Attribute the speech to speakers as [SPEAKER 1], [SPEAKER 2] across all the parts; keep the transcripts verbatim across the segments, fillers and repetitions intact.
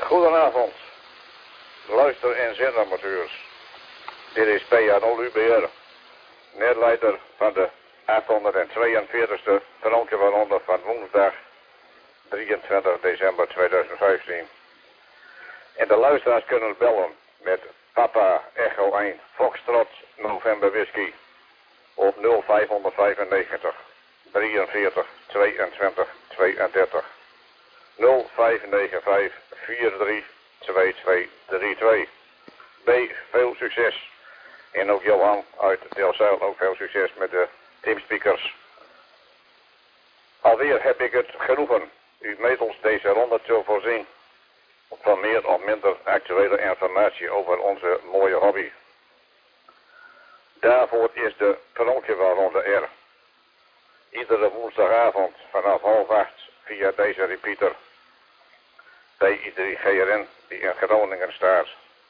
[SPEAKER 1] Goedenavond, luister- en zendamateurs. Dit is P A nul U B R, netleider van de achthonderdtweeënveertigste Veronkiewaronde van woensdag drieëntwintig december tweeduizend vijftien. En de luisteraars kunnen bellen met Papa Echo één Foxtrot November Whisky op nul vijfhonderdvijfennegentig drieënveertig tweeëntwintig tweeëndertig. nul vijf negen vijf vier drie twee twee drie twee. B, veel succes. En ook Johan uit Delzijl, ook veel succes met de teamspeakers. Alweer heb ik het genoegen u middels deze ronde te voorzien van meer of minder actuele informatie over onze mooie hobby. Daarvoor is de Veronkiewaronde er. Iedere woensdagavond vanaf half acht via deze repeater bij I drie G R N die in Groningen staat.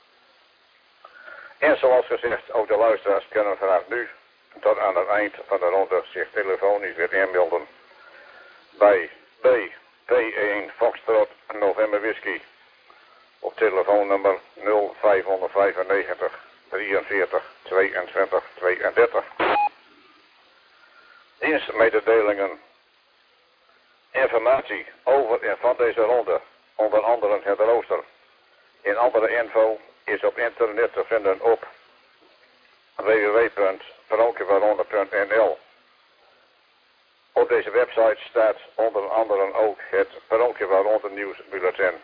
[SPEAKER 1] En zoals gezegd, ook de luisteraars kunnen vanaf nu tot aan het eind van de ronde zich telefonisch weer inmelden bij B P één Foxtrot November Whisky op telefoonnummer nul vijfhonderdvijfennegentig drieënveertig tweeëntwintig tweeëndertig. Dienstmededelingen. Informatie over en van deze ronde, onder andere het rooster. En andere info is op internet te vinden op w w w punt veronkiewaronde punt n l. Op deze website staat onder andere ook het Veronkiewaronde nieuwsbulletin.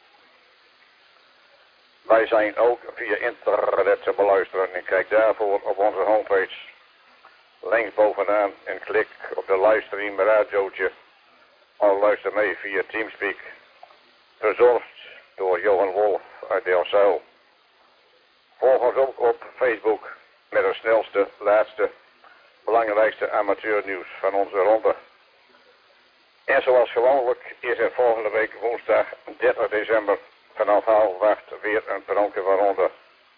[SPEAKER 1] Wij zijn ook via internet te beluisteren en kijk daarvoor op onze homepage. Links bovenaan en klik op de livestream radiootje of luister mee via Teamspeak. Verzorgd door Johan Wolf uit Delzijl. Volg ons ook op Facebook met het snelste, laatste, belangrijkste amateurnieuws van onze ronde. En zoals gewoonlijk is er volgende week woensdag dertig december vanaf half acht weer een Veronkiewaronde.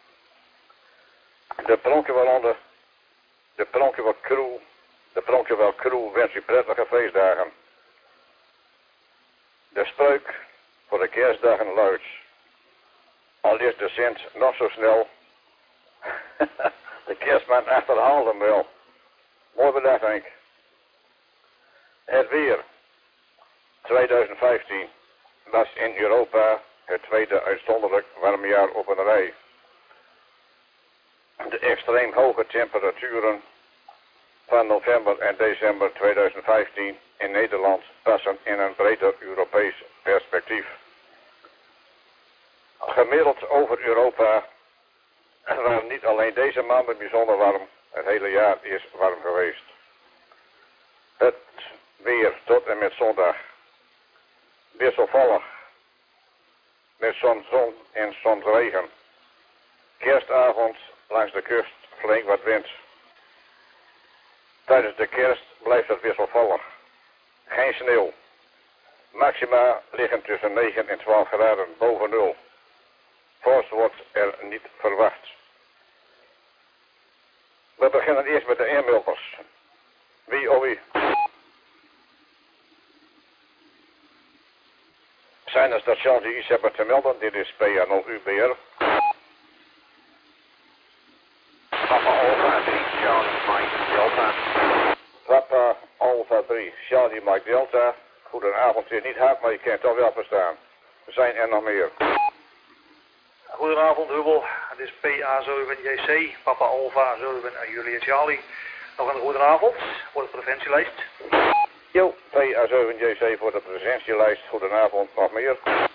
[SPEAKER 1] De Veronkiewaronde, de Veronkiewa crew, de Veronkiewa crew wens u prettige feestdagen. De spreuk voor de kerstdagen luidt: al is de Sint nog zo snel, de kerstman achterhaalt hem wel. Mooi bedacht, Henk. Het weer tweeduizend vijftien was in Europa het tweede uitzonderlijk warme jaar op een rij. De extreem hoge temperaturen van november en december tweeduizend vijftien in Nederland passen in een breder Europees perspectief. Gemiddeld over Europa waren niet alleen deze maanden bijzonder warm, het hele jaar is warm geweest. Het weer tot en met zondag wisselvallig met soms zon en soms regen. Kerstavond langs de kust flink wat wind. Tijdens de kerst blijft het wisselvallig. Geen sneeuw. Maxima liggen tussen negen en twaalf graden boven nul. Vorst wordt er niet verwacht. We beginnen eerst met de e-mailers. Wie of wie? Zijn er stations die iets hebben te melden? Dit is P A nul U B R.
[SPEAKER 2] Papa Alpha drie, Charlie Mike Delta.
[SPEAKER 1] Papa Alpha drie, Charlie Mike Delta. Goedenavond, weer niet hard, maar je kent toch wel verstaan. Er zijn er nog meer.
[SPEAKER 3] Goedenavond, Hubbel. Het is P A zeven J C, Papa Alpha zeven en Julie en Charlie. Nog een goedenavond voor de preventielijst.
[SPEAKER 1] Jo, P A zeven J C voor de presentielijst. Goedenavond, nog meer.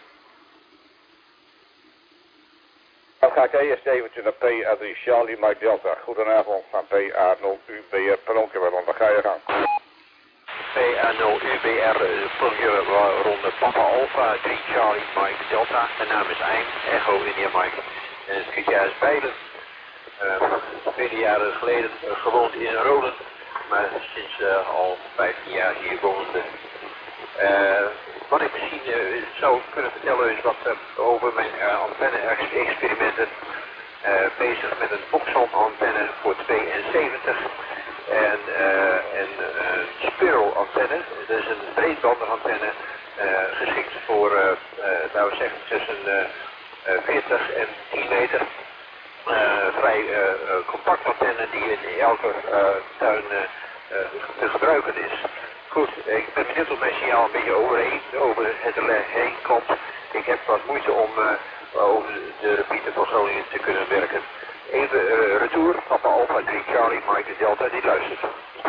[SPEAKER 1] Dan ga ik eerst eventjes naar P A drie Charlie Mike Delta. Goedenavond van P A nul U B R Veronkiewaronde. Ga je gang.
[SPEAKER 2] P A nul U B R Veronkiewaronde Papa Alpha drie Charlie Mike Delta. Mijn naam is Eim, Echo India Mike. En het kritiaar is Bijlen. Uh, vele jaren geleden uh, gewoond in Roden. Maar sinds uh, al vijftien jaar hier woonde. Uh, wat ik misschien uh, zou kunnen vertellen is wat uh, over mijn uh, antenne-experimenten. Uh, bezig met een Foxhound-antenne voor tweeënzeventig en uh, een uh, Sparrow-antenne. Dat is een breedbandige antenne Uh, geschikt voor, uh, uh, nou we zeggen, tussen uh, uh, veertig en tien meter. Uh, vrij uh, uh, compact antenne die in elke uh, tuin uh, uh, te gebruiken is. Goed, ik ben benieuwd of mijn signaal een beetje overheen, over het relais heen komt. Ik heb wat moeite om uh, over de repeater van Groningen te kunnen werken. Even uh, retour, Papa Alpha drie Charlie, Mike Delta, die luistert.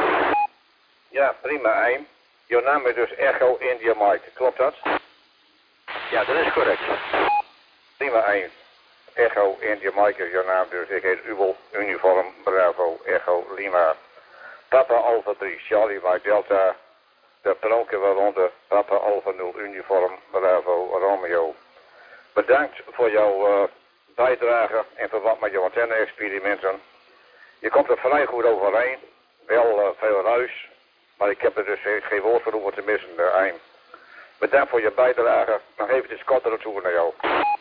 [SPEAKER 1] Ja, prima, Eim. Jouw naam is dus Echo India Mike, klopt dat?
[SPEAKER 2] Ja, dat is correct.
[SPEAKER 1] Prima, Eim. Echo India Mike is jouw naam, dus ik heet Ubel, Uniform, Bravo, Echo, Lima. Papa Alpha drie Charlie, Mike Delta. De pronken waaronder Papa Alpha nul Uniform, Bravo, Romeo. Bedankt voor jouw uh, bijdrage in verband met jouw antenne-experimenten. Je komt er vrij goed overheen. Wel uh, veel ruis, maar ik heb er dus geen woord voor hoeven te missen, uh, Eim. Bedankt voor je bijdrage. Nog eventjes kortere toer naar jou.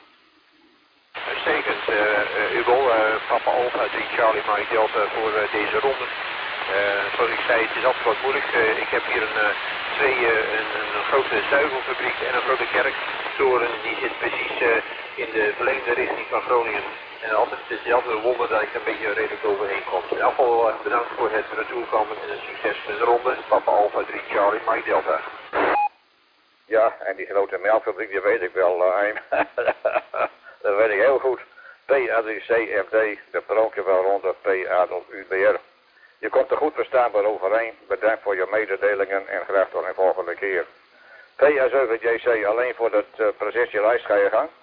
[SPEAKER 2] Uitstekend, uh, uh, Ubel, uh, Papa Alpha drie Charlie Mike Delta voor uh, deze ronde. Uh, zoals ik zei, het is altijd wat moeilijk. Uh, ik heb hier een, uh, twee, uh, een, een grote zuivelfabriek en een grote kerktoren. Die zit precies uh, in de verlengde richting van Groningen. En altijd hetzelfde wonder dat ik er een beetje redelijk overheen kom. In elk geval uh, bedankt voor het retourkomen en een succes met de ronde. Papa Alpha drie Charlie Mike Delta.
[SPEAKER 1] Ja, en die grote melkfabriek, die weet ik wel, uh, Eim. Dat weet ik heel goed. P A drie C M D, de pronken waaronder P A nul U B R. Je komt er goed verstaanbaar overheen. Bedankt voor je mededelingen en graag tot een volgende keer. P A zeven J C alleen voor het uh, presentielijst ga je gang?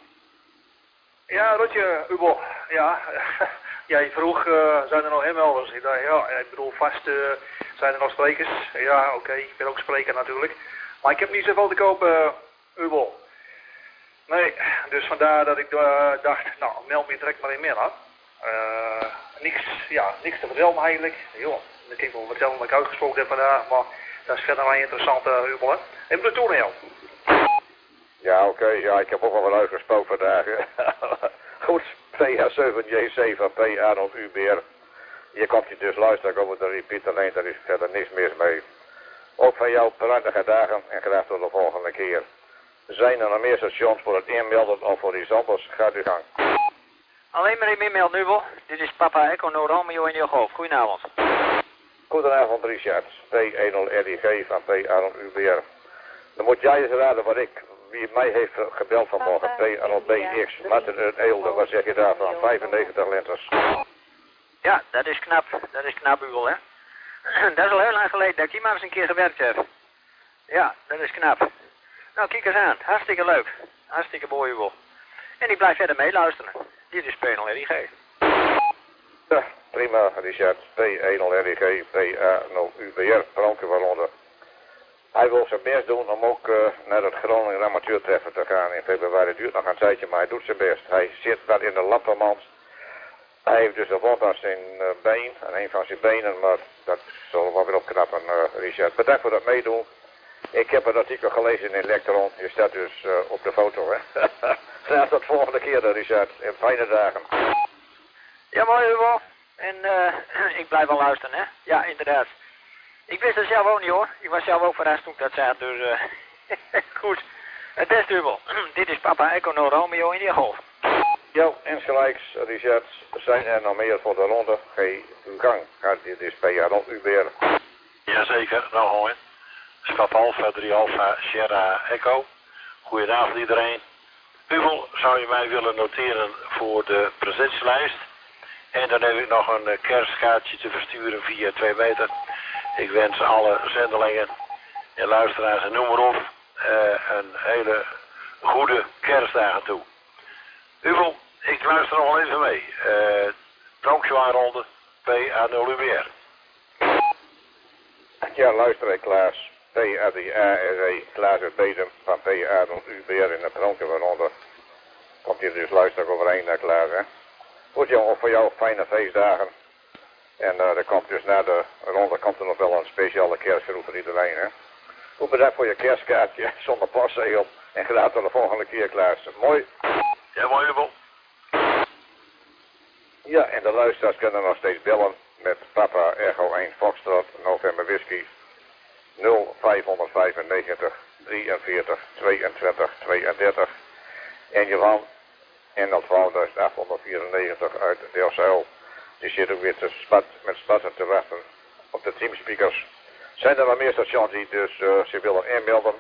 [SPEAKER 3] Ja, Rotje, Ubel. Ja, jij vroeg, uh, zijn er nog inmelders? Ik dacht, ja, ik bedoel, vast uh, zijn er nog sprekers. Ja, oké, okay, ik ben ook spreker natuurlijk. Maar ik heb niet zoveel te kopen, uh, Ubel. Nee, dus vandaar dat ik uh, dacht, nou, meld me direct maar in meer aan. Uh, niks, ja, niks te vertellen eigenlijk. Joh, ik kan wel vertellen dat ik uitgesproken heb vandaag, maar dat is verder wel interessant, uh, Ubel, hè. En de toneel.
[SPEAKER 1] Ja, oké, okay. Ja, ik heb ook al wat uitgesproken vandaag. Goed, P A zeven J C van P A nul U B R. Je komt je dus luisteren over de repeat alleen, daar is verder niks mis mee. Ook van jou prettige dagen en graag tot de volgende keer. Zijn er nog meer stations voor het inmelden of voor iets anders? Gaat u gang.
[SPEAKER 4] Alleen maar even inmelden, Ubel. Dit is Papa Echo no Romeo in je golf. Goedenavond.
[SPEAKER 1] Goedenavond, Richard. P een nul R I G van P A nul U B R. Dan moet jij eens raden wat ik, wie mij heeft gebeld vanmorgen. P A nul B X, Martin uit Eelde. Wat zeg je daarvan? vijfennegentig liters.
[SPEAKER 4] Ja, dat is knap. Dat is knap, Ubel, hè. Dat is al heel lang geleden dat ik hier maar eens een keer gewerkt heb. Ja, dat is knap. Nou, kijk eens aan. Hartstikke leuk. Hartstikke mooi, Ubel. En ik blijf verder meeluisteren. Dit is P nul R I G.
[SPEAKER 1] Ja, prima, Richard. P een nul R I G, P A nul U B R, pronken waaronder. Hij wil zijn best doen om ook uh, naar het Groningen amateurtreffen te gaan in februari. Het duurt nog een tijdje, maar hij doet zijn best. Hij zit daar in de lappenmand. Hij heeft dus een wond aan zijn uh, been, aan een van zijn benen, maar dat zal wel weer opknappen, uh, Richard. Bedankt voor dat meedoen. Ik heb een artikel gelezen in Electron. Je staat dus uh, op de foto, hè. Graag tot de volgende keer, Richard. En fijne dagen.
[SPEAKER 4] Ja, mooi, Ubel. En uh, ik blijf wel luisteren, hè. Ja, inderdaad. Ik wist het zelf ook niet, hoor. Ik was zelf ook verrast toen ik dat zei, dus uh, goed. Het beste, Ubel. Dit is Papa Echo no Romeo in je golf.
[SPEAKER 1] Ja, insgelijks, Richard. Zijn er nog meer voor de ronde? Geef uw gang. Gaat dit is P A nul U B R.
[SPEAKER 5] Jazeker, nou hoor. Papa Alpha drie Alpha Sierra Echo. Goedenavond iedereen. Ubel, zou je mij willen noteren voor de presentielijst? En dan heb ik nog een kerstkaartje te versturen via twee meter. Ik wens alle zendelingen en luisteraars en noem maar op uh, een hele goede kerstdagen toe. Ubel, ik luister nog wel even mee. Uh, Pronkjwaarronde P A nul U B R.
[SPEAKER 1] Ja, luister ik, Klaas. P A D A R E, Klaas uit Bedum van P A nul U B R in de pronken waaronder. Komt hier dus luisteren overheen naar Klaas, hè. Goed jongen, voor jou fijne feestdagen. En uh, er komt dus na de ronde komt er nog wel een speciale kerstgroep voor iedereen, hè. Goed bedankt voor je kerstkaartje zonder postzegel. En graag tot de volgende keer, Klaas. Mooi.
[SPEAKER 5] Ja, mooi, Ubel.
[SPEAKER 1] Ja, en de luisteraars kunnen nog steeds bellen met Papa Echo één Foxtrot, November Whisky nul vijf vijfennegentig drieënveertig, tweeëntwintig, tweeëndertig. En Johan en dat twaalfduizend achthonderdvierennegentig uit Delfzijl. Die zit ook weer te spat, met spatten te wachten op de teamspeakers. Zijn er nog meer stations die dus uh, ze willen inmelden?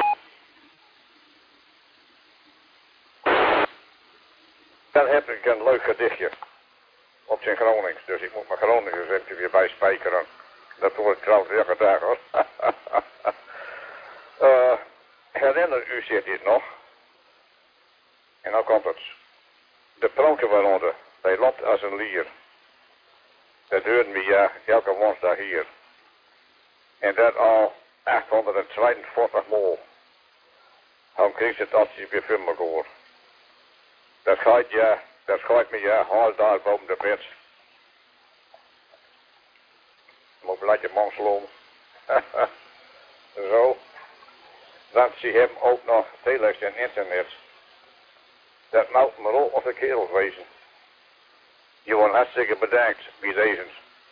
[SPEAKER 1] Dan heb ik een leuk gedichtje op zijn Gronings. Dus ik moet mijn Gronings even weer bijspijkeren. Dat hoor ik trouwens elke dag hoor. uh, herinner u zich dit nog? En nou komt het. De pronkenwaaronder, hij loopt als een lier. Dat hoorden we ja elke woensdag hier. En dat al achthonderdtweeënveertig mol. Dan kreeg het als je weer filmen hoor. Dat gaat ja, dat gaat me ja, haal daar boven de bed. Moet blijkje man slaan. Zo. Dan zie je hem ook nog telex en internet. Dat nou maar al of de kerels wezen. Je wordt hartstikke bedankt bij deze.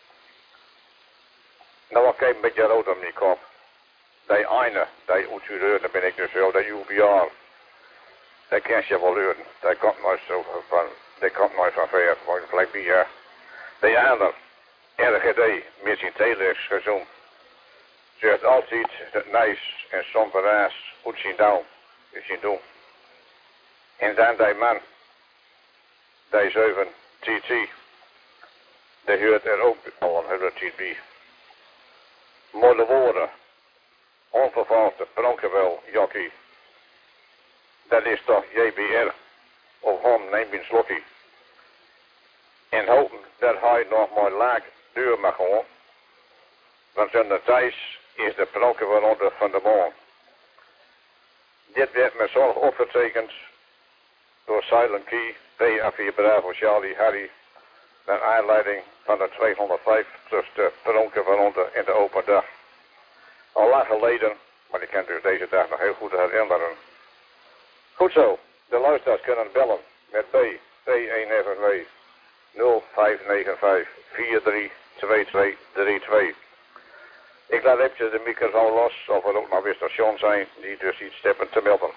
[SPEAKER 1] Nou, ik heb een beetje rood om die kop. Die ene, die uitgereurde, daar ben ik dus wel, die U B R. Dat kan je wel leren. Dat komt nooit zo van, dat komt nooit van ver, maar gelijk bij ja. Die andere, R G D, met zijn telex gezond. Ze heeft altijd het nijs en somberaas uit zijn down, uit zijn doen. En dan die man, die zeven T T, die hoort er ook al een hele tijd bij. Mooie woorden, onvervalste, pronkenwel, jockey. Dat is toch J B R, of hem neemt een slokkie. En hopen dat hij nog maar laag duur mag gaan. Want zonder Thijs is de pronkenwaaronder van de maan. Dit werd met zorg opgetekend door Silent Key, P A vier Bravo Charlie Harry, naar aanleiding van de tweehonderdvijftigste pronkenwaaronder in de open dag. Al lang geleden, maar ik kan dus deze dag nog heel goed herinneren. Goed zo, de luisteraars kunnen bellen met B T een F W nul vijf negen vijf vier drie twee twee drie twee. Ik laat eventjes de microfoon los, of er ook nog weer stations zijn die dus iets hebben te melden.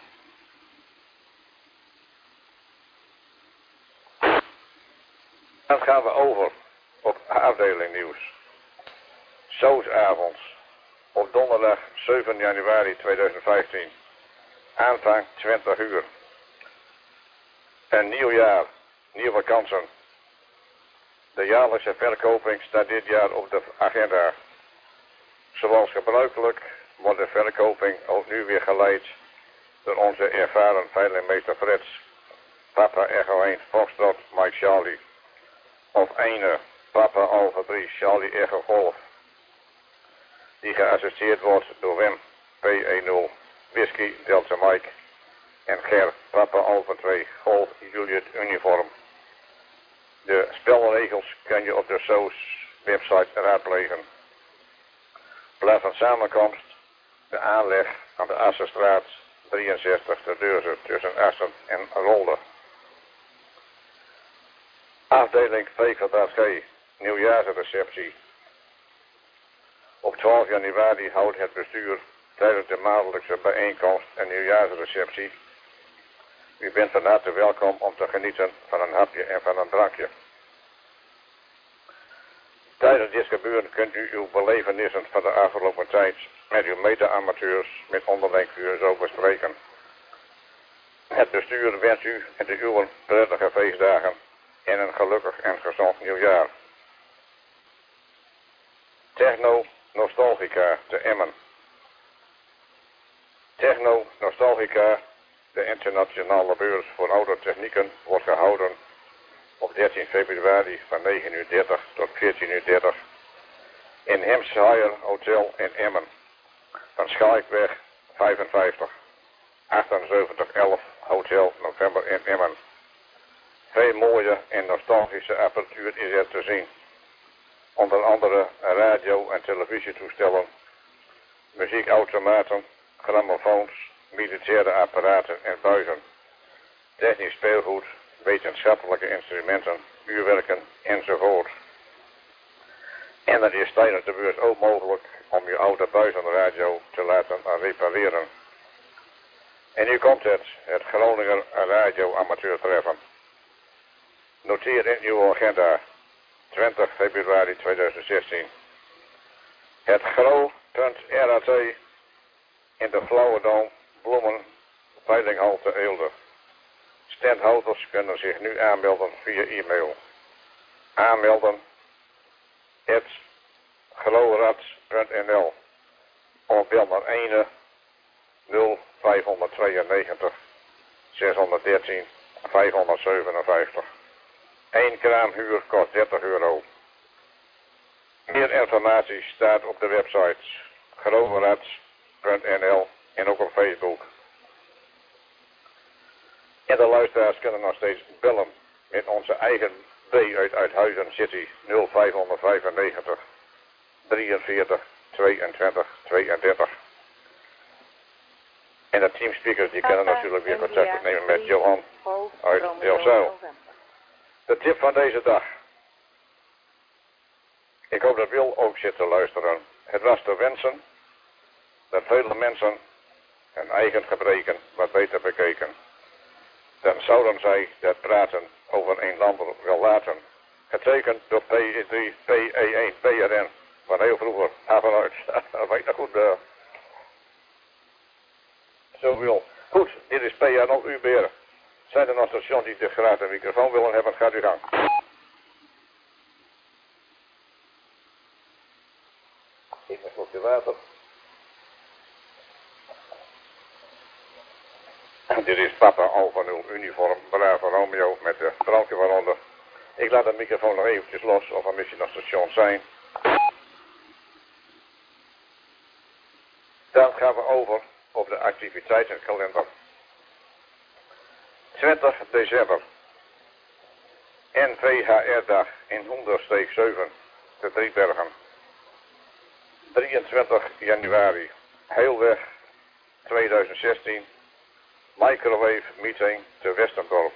[SPEAKER 1] Dan gaan we over op afdeling nieuws. Zoutavond op donderdag zeven januari tweeduizend vijftien. Aanvang twintig uur. Een nieuw jaar, nieuwe kansen. De jaarlijkse verkoping staat dit jaar op de agenda. Zoals gebruikelijk wordt de verkoping ook nu weer geleid door onze ervaren veilingmeester Frits. Papa Echo één Foxtrot Mike Charlie. Of ene Papa Alpha drie Charlie Echo Golf. Die geassisteerd wordt door Wim P een nul Whisky Delta Mike en Ger Papa Alpha twee Golf Juliet Uniform. De spelregels kan je op de S O S website raadplegen. Plaats van samenkomst, de aanleg aan de Assenstraat drieënzestig te Deurzen tussen Assen en Rolde. Afdeling V G, nieuwjaarsreceptie. Op twaalf januari houdt het bestuur tijdens de maandelijkse bijeenkomst een nieuwjaarsreceptie. U bent van harte welkom om te genieten van een hapje en van een drankje. Tijdens dit gebeuren kunt u uw belevenissen van de afgelopen tijd met uw mede-amateurs met onderling vuur zo bespreken. Het bestuur wenst u en de uwen prettige feestdagen en een gelukkig en gezond nieuwjaar. Techno Nostalgica te Emmen. Techno Nostalgica, de internationale beurs voor oude technieken, wordt gehouden op dertien februari van negen uur dertig tot veertien uur dertig in Hampshire Hotel in Emmen. Van Schaaikweg vijfenvijftig, achtenzeventig elf Hotel November in Emmen. Veel mooie en nostalgische apparatuur is er te zien. Onder andere radio- en televisietoestellen, muziekautomaten, grammofoons, militaire apparaten en buizen, technisch speelgoed, wetenschappelijke instrumenten, uurwerken enzovoort. En het is tijdens de beurt ook mogelijk om je oude buizenradio te laten repareren. En nu komt het, het Groninger Radio Amateur Treffen. Noteer in uw agenda twintig februari tweeduizend zestien. Het gro.rat in de Flauwedam, Bloemen, Veilinghalte, Eelde. Standhouders kunnen zich nu aanmelden via e-mail. Aanmelden at grorats.nl of bel naar één nul vijfhonderdtweeënnegentig zeshonderddertien vijfhonderdzevenenvijftig. Eén kraamhuur kost dertig euro. Meer informatie staat op de website grorats punt n l en ook op Facebook. En de luisteraars kunnen nog steeds bellen met onze eigen B uit Uithuizen City nul vijfhonderdvijfennegentig drieënveertig tweeëntwintig tweeëndertig. En de teamspeakers die kunnen natuurlijk weer contact opnemen met Johan uit Delfzijl. De tip van deze dag. Ik hoop dat Wil ook zit te luisteren. Het was te wensen dat vele mensen hun eigen gebreken wat beter bekeken. Dan zouden zij dat praten over een land wel laten. Getekend door P E drie, P E één, P R N. Van heel vroeger, af en uit. Dat weet ik nog goed. Uh. Zo Wil. Goed, dit is P R nul U B R. Zijn er nog stations die de gratis een microfoon willen hebben, gaat u gang. Even een slokje water. Dit is Papa Alfa nul uniform, Bravo Romeo met de brandje waaronder. Ik laat de microfoon nog eventjes los of er misschien nog stations zijn. Dan gaan we over op de activiteitenkalender. twintig december. N V H R-dag in Hoendersteek zeven te Driebergen. drieëntwintig januari. Heelweg tweeduizend zestien. Microwave meeting te Westendorp.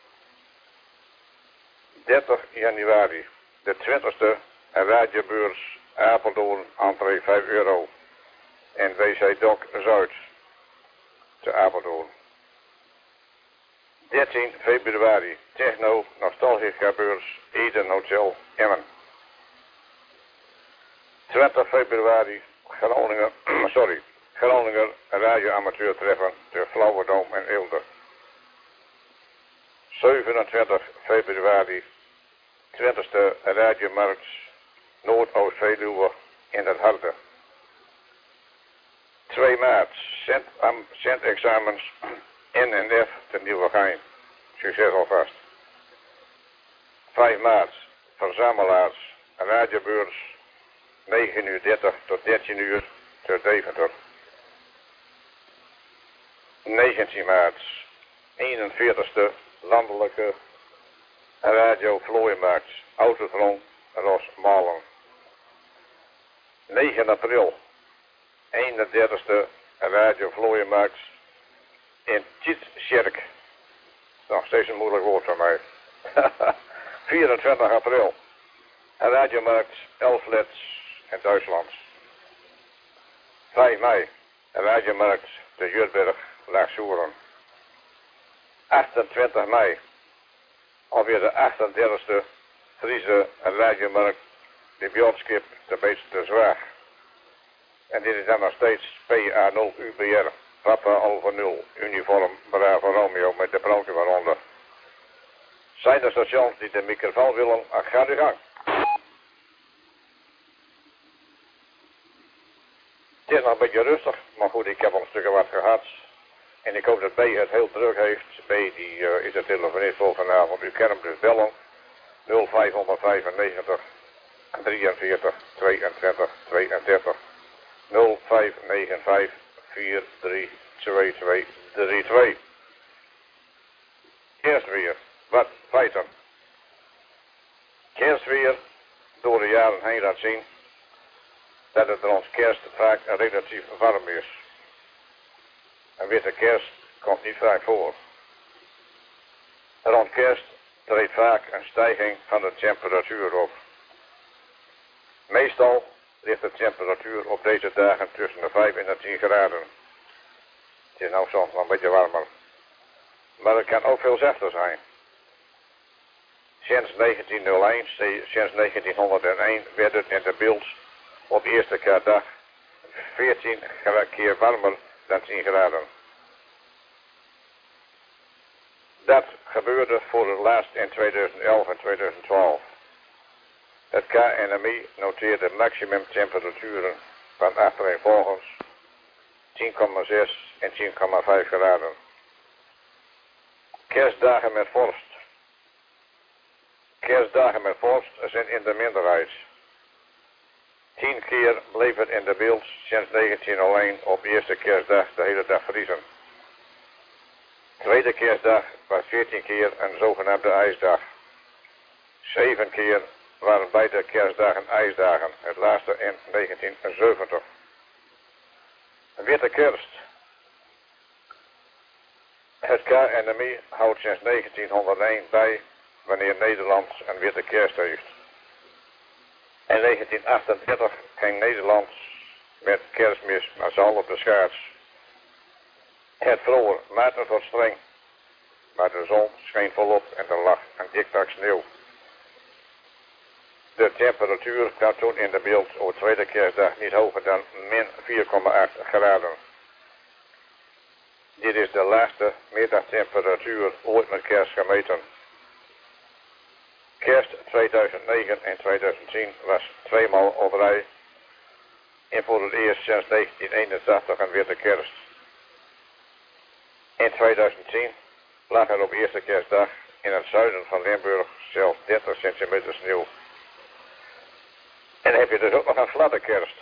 [SPEAKER 1] dertig januari. De twintigste radiobeurs Apeldoorn, entree vijf euro. En W C Doc Zuid te Apeldoorn. dertien februari. Techno Nostalgica beurs Eden Hotel Emmen. twintig februari. Groningen, sorry. Groninger Radio Amateur Treffen te Flauwedam en Eelde. zevenentwintig februari. twintigste Radiomarkt Noordoost-Veluwe in het Harde. twee maart. Cent-examens N N F te Nieuwegein. Succes alvast. vijf maart. Verzamelaars radiobeurs negen uur dertig tot dertien uur te Deventer. negentien maart. eenenveertigste landelijke radio Vlooienmarkt Autodrom Rosmalen. negen april. eenendertigste radio Vlooienmarkt in Tietscherk. Nog steeds een moeilijk woord van mij. vierentwintig april. Radiomarkt Elflets in Duitsland. vijf mei. Radiomarkt de Jurberg Laagsoeren. achtentwintig mei. Alweer de achtendertigste Friese Radiomarkt de Bjornskip de Beest de Zwaag. En dit is dan nog steeds P A nul U B R. Papa Alfa nul, uniform Bravo Romeo met de brandje waaronder. Zijn er stations die de microfoon willen, ga u gang. Het is nog een beetje rustig, maar goed, ik heb al een stukje wat gehad. En ik hoop dat B het heel druk heeft. B die uh, is het telefonist voor vanavond. U kan hem dus bellen. nul vijfhonderdvijfennegentig drieënveertig tweeëntwintig tweeëndertig. nul vijf negen vijf vier drie twee twee drie twee. Kerstweer. Wat feiten. Kerstweer door de jaren heen laat zien dat het rond kerst vaak relatief warm is. Een witte kerst komt niet vaak voor. Rond kerst treedt vaak een stijging van de temperatuur op. Meestal ligt de temperatuur op deze dagen tussen de vijf en de tien graden. Het is nou soms nog een beetje warmer. Maar het kan ook veel zachter zijn. Sinds negentienhonderdéén, sinds negentienhonderdéén werd het in de beeld op eerste kerstdag veertien keer warmer dan tien graden. Dat gebeurde voor het laatst in tweeduizend elf en tweeduizend twaalf. Het K N M I noteerde maximumtemperaturen van achtereenvolgens tien komma zes en tien komma vijf graden. Kerstdagen met vorst. Kerstdagen met vorst zijn in de minderheid. Tien keer bleef het in de beeld sinds negentienhonderdéén op eerste kerstdag de hele dag vriezen. Tweede kerstdag was veertien keer een zogenaamde ijsdag. Zeven keer waren beide kerstdagen ijsdagen, het laatste in negentienzeventig. Witte kerst. Het K N M I houdt sinds negentienhonderdéén bij wanneer Nederland een witte kerst heeft. In negentien achtendertig ging Nederland met kerstmis massaal op de schaats. Het vroeger maarten tot streng, maar de zon scheen volop en er lag een dik pak sneeuw. De temperatuur kwam toen in de beeld op tweede kerstdag niet hoger dan min vier komma acht graden. Dit is de laagste middagtemperatuur ooit met kerst gemeten. Kerst tweeduizend negen en tweeduizend tien was tweemaal op rij en voor het eerst sinds negentien eenentachtig een witte kerst. In tweeduizend tien lag er op eerste kerstdag in het zuiden van Limburg zelfs dertig centimeter sneeuw. En dan heb je dus ook nog een gladde kerst.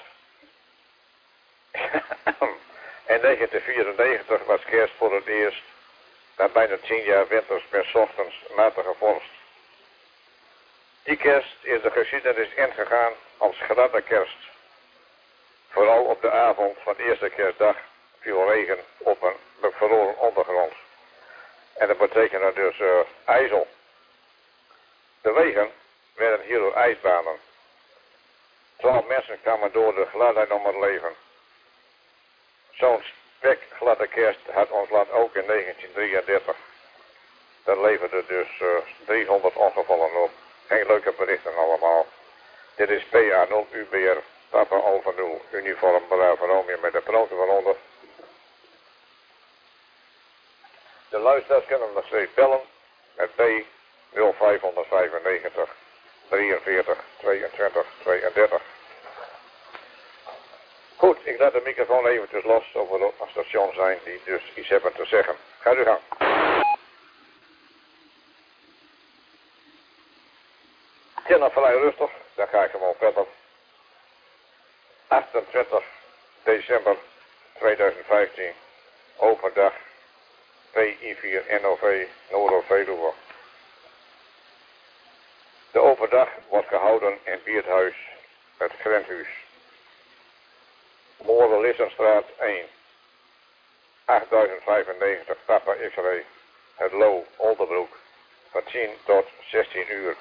[SPEAKER 1] In negentien vierennegentig was kerst voor het eerst na bijna tien jaar winters met 's ochtends matige vorst. Die kerst is de geschiedenis ingegaan als gladde kerst. Vooral op de avond van de eerste kerstdag viel regen op een bevroren ondergrond. En dat betekende dus uh, ijzel. De wegen werden hierdoor ijsbanen. Twaalf mensen kwamen door de gladheid om het leven. Zo'n spekgladde kerst had ons land ook in negentien drieëndertig. Daar leverden dus uh, driehonderd ongevallen op. Geen leuke berichten allemaal. Dit is P A nul U B R, Papa Alpha nul, uniform Bravo Romeo met de proton van onder. De luisteraars kunnen nog steeds bellen met B nul vijf vijfennegentig drieënveertig tweeëntwintig tweeëndertig. Goed, ik laat de microfoon eventjes los, of we op een station zijn die dus iets hebben te zeggen. Ga u gang. Het is nog vrij rustig, dan ga ik gewoon verder. achtentwintig december tweeduizend vijftien, overdag, P I vier N O V, Noord-Veluwe. De overdag wordt gehouden in Bierthuis, het Grenthuis. Moorlen-Lissenstraat één, achttduizend vijfennegentig, Papa X-ray, het Loo, Oldenbroek, van tien tot zestien uur.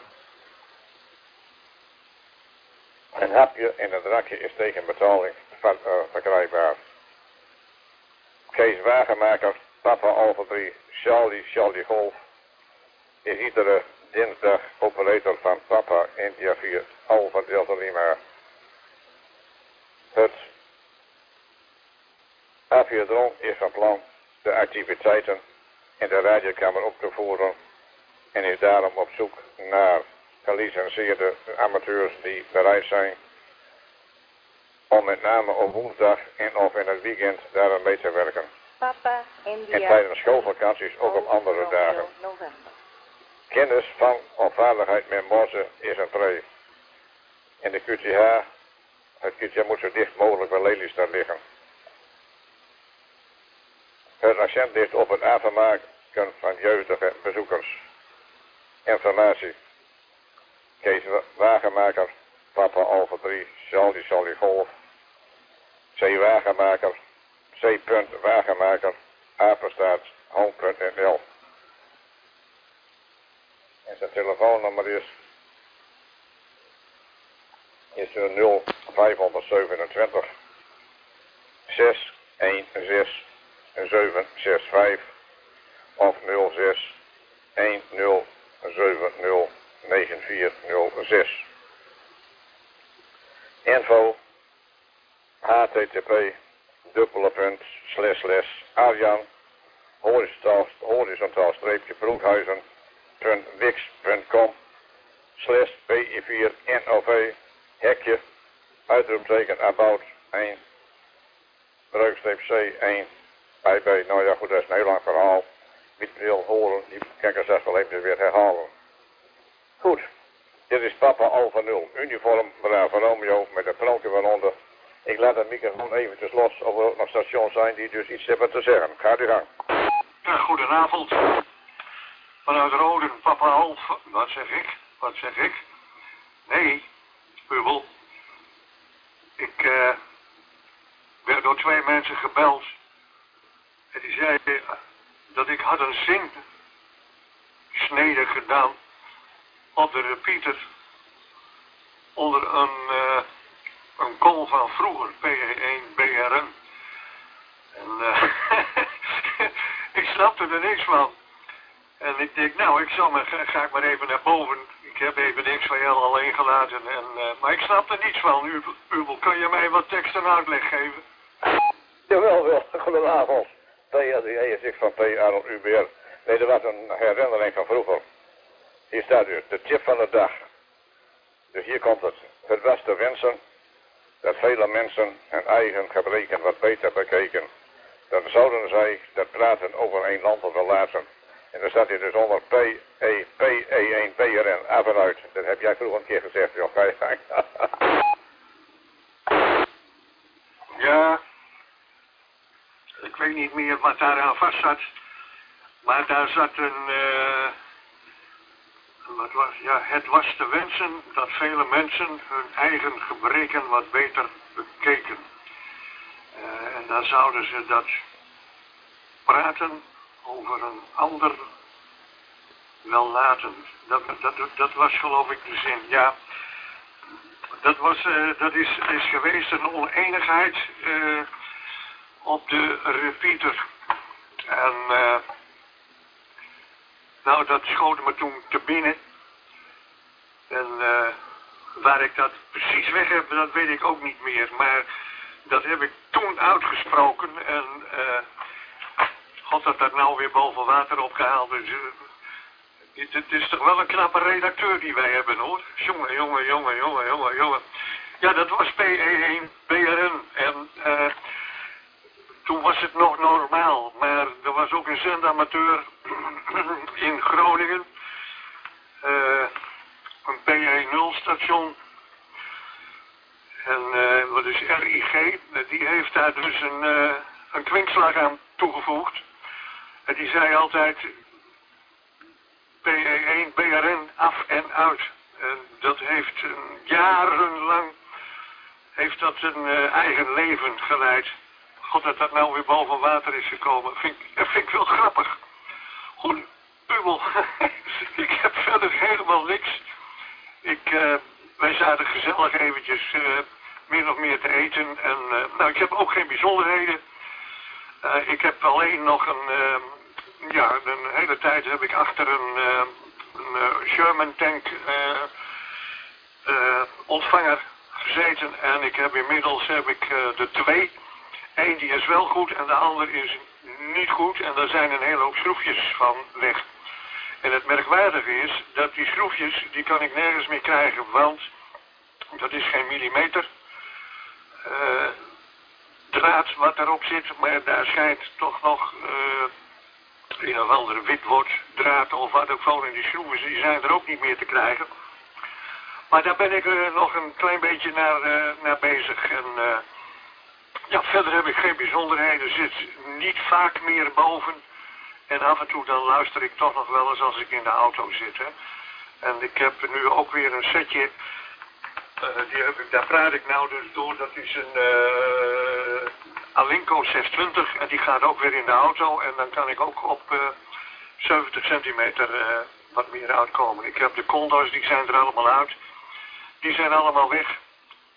[SPEAKER 1] Een hapje en een drankje is tegen betaling van, uh, verkrijgbaar. Kees Wagenmaker, Papa Alpha drie, Charlie, Charlie Golf, is iedere dinsdag operator van Papa India vier, Alpha Delta Lima. Het aviodroom is van plan de activiteiten in de radiokamer op te voeren en is daarom op zoek naar gelicenseerde amateurs die bereid zijn om met name op woensdag en of in het weekend daar mee te werken.
[SPEAKER 6] Papa, India,
[SPEAKER 1] en tijdens schoolvakanties ook op andere dagen.
[SPEAKER 6] November.
[SPEAKER 1] Kennis van of vaardigheid met morsen is een pre. In de Q T H, het Q T H moet zo dicht mogelijk bij Lelystad liggen. Het accent ligt op het aanvermaken van jeugdige bezoekers. Informatie. Kees Wagenmaker, Papa Alpha drie, Charlie Charlie Golf. C. Wagenmaker, C. Wagenmaker, apenstaart, home punt n l. En zijn telefoonnummer is, is is nul vijfhonderdzevenentwintig zes een zes zeven zes vijf of nul zes een nul zeven nul negen vier nul zes. Info H T T P dubbele punt slash slash Arjan horizontaal, horizontaal streepje broekhuizen punt wix punt com slash B I vier N O V hekje uitroepteken about één breukstreep C één I B. Nou ja goed, dat is een heel lang verhaal. Wie het wil horen, die kan ik zelfs wel even weer herhalen. Goed, dit is Papa Alpha nul, uniform Bravo Romeo met een knoopje waaronder. Ik laat de microfoon eventjes los of er ook nog stations zijn die dus iets hebben te zeggen. Gaat u gang.
[SPEAKER 6] Ja, goedenavond. Vanuit Roden, Papa Alpha. Wat zeg ik? Wat zeg ik? Nee, Hubel. Ik uh, werd door twee mensen gebeld. En die zeiden dat ik had een zinsnede gedaan op de repeater onder een, uh, een call van vroeger, P E één B R N. En uh, ik snapte er niks van. En ik denk, nou, ik zal maar, ga, ga ik maar even naar boven. Ik heb even niks van jou alleen gelaten. En, uh, maar ik snap er niets van. Ubel, kan je mij wat tekst en uitleg geven?
[SPEAKER 1] Jawel, wel. Goedenavond. P R D E is ik van P R U B R. Nee, dat was een herinnering van vroeger. Hier staat u, de tip van de dag. Dus hier komt het. Het was te wensen dat vele mensen hun eigen gebreken wat beter bekeken. Dan zouden zij dat praten over een land willen laten. En dan staat hier dus onder P E P E één B R N af en uit. Dat heb jij vroeger een keer gezegd, joh. Ga je gang.
[SPEAKER 6] Ja, ik weet niet meer wat daaraan vast zat. Maar daar zat een, uh, wat was, ja, het was te wensen dat vele mensen hun eigen gebreken wat beter bekeken. Uh, en dan zouden ze dat praten over een ander wel laten. Dat, dat, dat was geloof ik de zin, ja. Dat, was, uh, dat is, is geweest een oneenigheid uh, op de repeater. En uh, nou, dat schoot me toen te binnen. En uh, waar ik dat precies weg heb, dat weet ik ook niet meer. Maar dat heb ik toen uitgesproken. En uh, God had dat nou weer boven water opgehaald. Dus uh, het, het is toch wel een knappe redacteur die wij hebben, hoor. Jongen, jongen, jongen, jongen, jongen, jongen. Ja, dat was P E één B R N. En uh, toen was het nog normaal. Maar er was ook een zendamateur in Groningen. Uh, een P E nul station. En uh, wat is R I G? Die heeft daar dus een, uh, een kwinkslag aan toegevoegd. En die zei altijd P E één B R N af en uit. En dat heeft uh, jarenlang heeft dat een uh, eigen leven geleid. God, dat dat nou weer boven water is gekomen. Vind ik, dat vind ik wel grappig. Goed, Ubel. Ik heb verder helemaal niks. Ik, uh, wij zaten gezellig eventjes uh, min of meer te eten. En uh, nou, ik heb ook geen bijzonderheden. Uh, ik heb alleen nog een... Uh, ja, een hele tijd heb ik achter een, uh, een uh, Sherman tank uh, uh, ontvanger gezeten. En ik heb inmiddels heb ik uh, de twee. Eén die is wel goed en de ander is niet goed. En daar zijn een hele hoop schroefjes van weg. En het merkwaardige is dat die schroefjes, die kan ik nergens meer krijgen. Want dat is geen millimeter uh, draad wat erop zit. Maar daar schijnt toch nog uh, een of andere witwortdraad of wat ook van. En die schroeven die zijn er ook niet meer te krijgen. Maar daar ben ik uh, nog een klein beetje naar, uh, naar bezig. En uh, ja, verder heb ik geen bijzonderheden. Zit niet vaak meer boven. En af en toe dan luister ik toch nog wel eens als ik in de auto zit. Hè. En ik heb nu ook weer een setje. Uh, die heb ik, daar praat ik nou dus door. Dat is een uh, Alinco zeshonderdtwintig. En die gaat ook weer in de auto. En dan kan ik ook op uh, zeventig centimeter uh, wat meer uitkomen. Ik heb de condo's, die zijn er allemaal uit. Die zijn allemaal weg.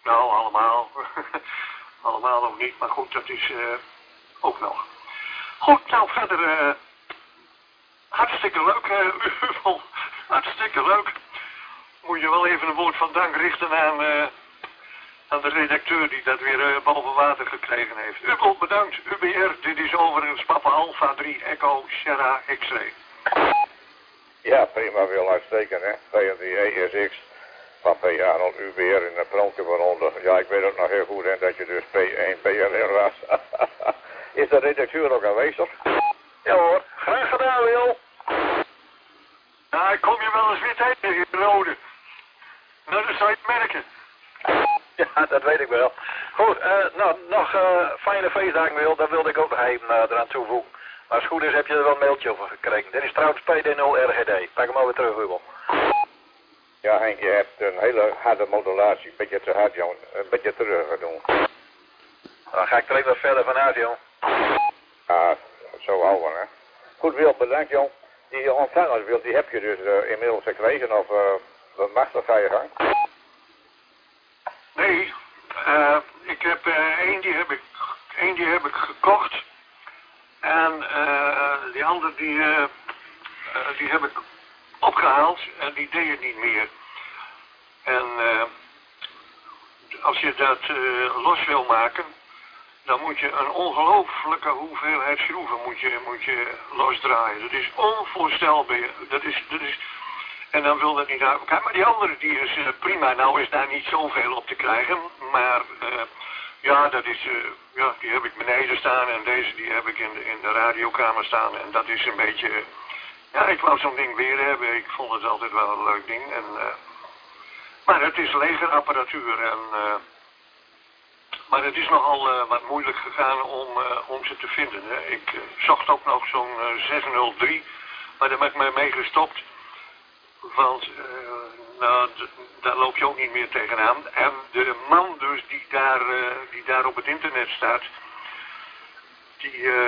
[SPEAKER 6] Nou, allemaal. allemaal nog niet, maar goed, dat is uh, ook nog. Goed, nou verder, uh, hartstikke leuk, uh, Uvel. Hartstikke leuk. Moet je wel even een woord van dank richten aan, uh, aan de redacteur die dat weer uh, boven water gekregen heeft. Uvel, bedankt. U B R, dit is overigens Papa Alpha drie Echo Sierra X-ray.
[SPEAKER 1] Ja, prima, wil uitstekend, hè. Tegen die E S X van P Arnold U B R in de Pronke waaronder. Ja, ik weet ook nog heel goed, hè, dat je dus P één P R N was. Is de redacteur ook aanwezig?
[SPEAKER 3] Ja hoor, graag gedaan, Wil.
[SPEAKER 6] Nou, ik kom je wel eens weer tegen in Rode. Nou, dat zou je merken.
[SPEAKER 3] Ja, dat weet ik wel. Goed, uh, nou, nog uh, fijne feestdagen, Wil. Dat wilde ik ook nog even uh, eraan toevoegen. Maar als het goed is, heb je er wel een mailtje over gekregen. Dit is trouwens P D nul R G D. Pak hem maar weer terug, Hugo.
[SPEAKER 1] Ja, Henk, je hebt een hele harde modulatie. Een beetje te hard, jongen. Een beetje terug gaan doen.
[SPEAKER 3] Dan ga ik er even wat verder vanuit, joh.
[SPEAKER 1] Ah, zo houden, hè. Goed, Wil, bedankt, jong. Die ontvangers, Wil, die heb je dus uh, inmiddels gekregen, of uh, wat mag dat, ga je gang?
[SPEAKER 6] Nee, uh, ik heb uh, één, die heb ik, één die heb ik gekocht. En uh, die andere die, uh, uh, die heb ik opgehaald en die deed het niet meer. En uh, als je dat uh, los wil maken, dan moet je een ongelooflijke hoeveelheid schroeven moet je, moet je losdraaien. Dat is onvoorstelbaar. Dat is, dat is, en dan wil dat niet uit elkaar. Maar die andere die is uh, prima. Nou is daar niet zoveel op te krijgen. Maar uh, ja, dat is, uh, ja, die heb ik beneden staan en deze die heb ik in de, in de radiokamer staan. En dat is een beetje... Uh, ja, ik wou zo'n ding weer hebben. Ik vond het altijd wel een leuk ding. En, uh, maar het is legerapparatuur en... Uh, Maar het is nogal uh, wat moeilijk gegaan om, uh, om ze te vinden. Hè. Ik uh, zocht ook nog zo'n uh, zeshonderddrie, maar daar ben ik mee, mee gestopt. Want uh, nou, daar loop je ook niet meer tegenaan. En de man dus die daar, uh, die daar op het internet staat, die, uh,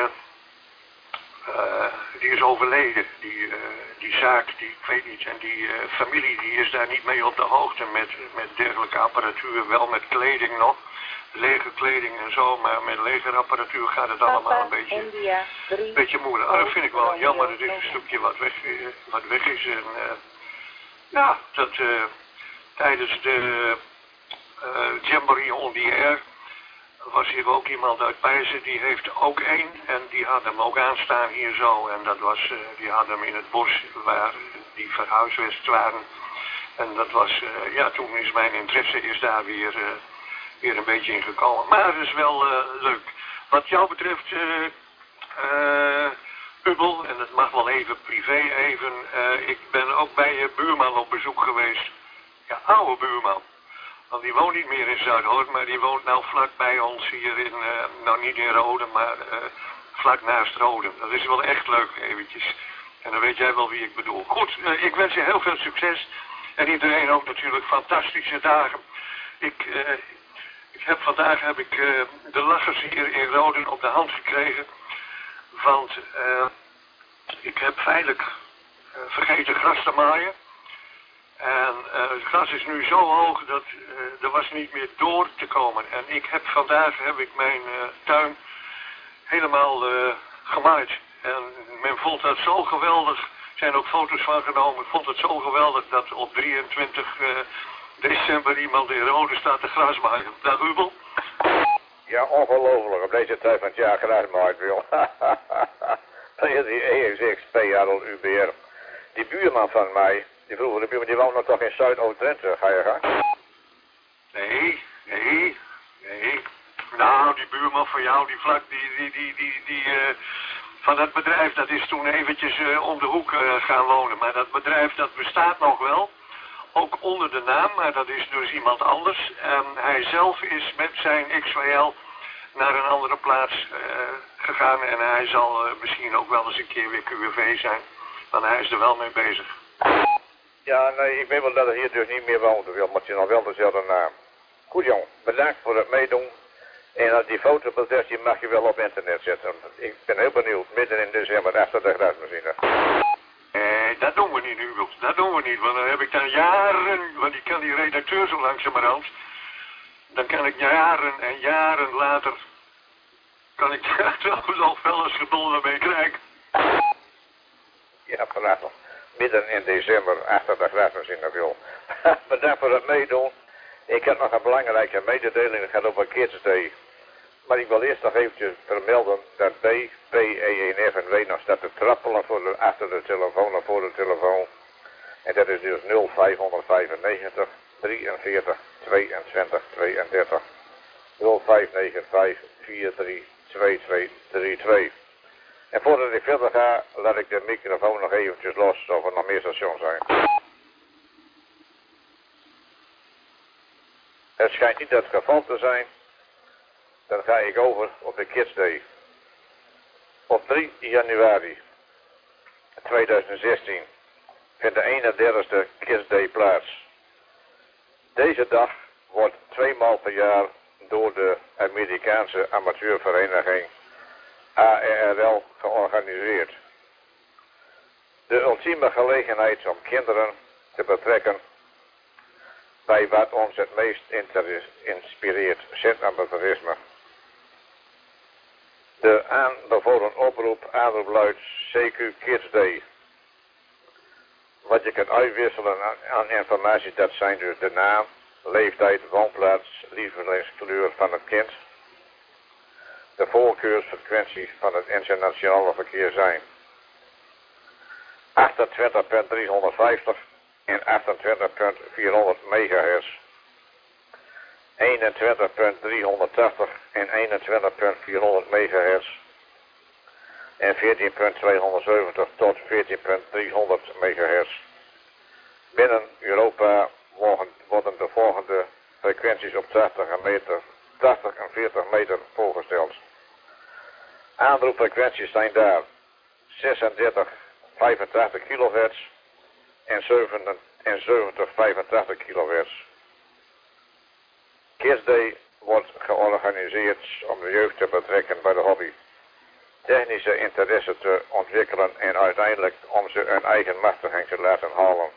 [SPEAKER 6] uh, die is overleden. Die, uh, die zaak, die, ik weet niet, en die uh, familie die is daar niet mee op de hoogte met, met dergelijke apparatuur. Wel met kleding nog. Legerkleding en zo, maar met legerapparatuur gaat het allemaal een beetje, een beetje moeilijk. Ah, dat vind ik wel jammer, het is een stukje wat weg, wat weg is. En, uh, ja, dat uh, tijdens de uh, Jamboree on the Air was hier ook iemand uit Pijzen, die heeft ook één en die had hem ook aanstaan hier zo. En dat was, uh, die had hem in het bos waar die verhuiswest waren. En dat was, uh, ja, toen is mijn interesse is daar weer... Uh, weer een beetje ingekomen. Maar het is wel uh, leuk. Wat jou betreft, uh, uh, Ubbel, en het mag wel even privé even, uh, ik ben ook bij je buurman op bezoek geweest. Ja, oude buurman. Want die woont niet meer in Zuidhoorn, maar die woont nou vlak bij ons hier in, uh, nou niet in Roden, maar uh, vlak naast Roden. Dat is wel echt leuk eventjes. En dan weet jij wel wie ik bedoel. Goed, uh, ik wens je heel veel succes. En iedereen ook natuurlijk fantastische dagen. Ik... Uh, Ik heb, vandaag heb ik uh, de lachers hier in Roden op de hand gekregen. Want uh, ik heb feitelijk uh, vergeten gras te maaien. En uh, het gras is nu zo hoog dat uh, er was niet meer door te komen. En ik heb vandaag heb ik mijn uh, tuin helemaal uh, gemaaid. En men vond dat zo geweldig. Er zijn ook foto's van genomen. Ik vond het zo geweldig dat op drieëntwintig... Uh, december iemand in Rode staat te grasmaaien. Dag Ubel.
[SPEAKER 1] Ja, ongelooflijk. Op deze tijd van het jaar grasmaait, Wil. Die E S X, P Arnold U B R. Die buurman van mij, die vroeger de buurman, die woont nog toch in Zuid-Oost-Drenthe. Ga je gaan?
[SPEAKER 6] Nee, nee, nee. Nou, die buurman van jou, die vlak, die, die, die, die, die uh, van dat bedrijf, dat is toen eventjes uh, om de hoek uh, gaan wonen. Maar dat bedrijf, dat bestaat nog wel. Ook onder de naam, maar dat is dus iemand anders. En hij zelf is met zijn X W L naar een andere plaats uh, gegaan. En hij zal uh, misschien ook wel eens een keer weer Q V zijn. Want hij is er wel mee bezig.
[SPEAKER 1] Ja, nee, ik weet wel dat hij hier dus niet meer woont, Wil, maar het is nog wel dezelfde naam. Goed, jong. Bedankt voor het meedoen. En als die foto betreft, die mag je wel op internet zetten. Ik ben heel benieuwd, midden in december achter de grasmachine.
[SPEAKER 6] Nee, dat doen we niet nu, dat doen we niet, want dan heb ik dan jaren, want ik kan die redacteur zo langzamerhand, dan kan ik jaren en jaren later, kan ik daar trouwens al wel eens gedolven mee krijgen.
[SPEAKER 1] Ja, prachtig. Midden in december, achter de gratis in de wil. Bedankt voor het meedoen. Ik heb nog een belangrijke mededeling, dat gaat op een keertje. Maar ik wil eerst nog eventjes vermelden dat B, P, E, N, F en W nog staat te trappelen voor de, achter de telefoon of voor de telefoon. En dat is dus nul vijf vijfennegentig, drieënveertig, tweeëntwintig, tweeëndertig. nul vijf negen vijf, vier drie, twee twee drie twee. En voordat ik verder ga, laat ik de microfoon nog eventjes los of er nog meer stations zijn. Het schijnt niet het geval te zijn. Dan ga ik over op de Kids Day. Op drie januari tweeduizend zestien vindt de eenendertigste Kids Day plaats. Deze dag wordt tweemaal per jaar door de Amerikaanse amateurvereniging A R R L georganiseerd. De ultieme gelegenheid om kinderen te betrekken bij wat ons het meest inspireert, Sint-amateurisme. De aanbevolen oproep aanroep luidt C Q Kids Day. Wat je kan uitwisselen aan, aan informatie, dat zijn dus de naam, leeftijd, woonplaats, lievelingskleur van het kind, de voorkeursfrequentie van het internationale verkeer zijn achtentwintig punt driehonderdvijftig en achtentwintig punt vierhonderd megahertz, eenentwintig punt driehonderdtachtig en eenentwintig punt vierhonderd megahertz en veertien punt tweehonderdzeventig tot veertien punt driehonderd megahertz. Binnen Europa worden de volgende frequenties op tachtig en, meter, tachtig en veertig meter voorgesteld. Aanroepfrequenties zijn daar zesendertig, vijfentachtig kilohertz en zevenenzeventig, vijfentachtig kilohertz. Kids Day wordt georganiseerd om de jeugd te betrekken bij de hobby, technische interesse te ontwikkelen en uiteindelijk om ze een eigen machtiging te laten halen.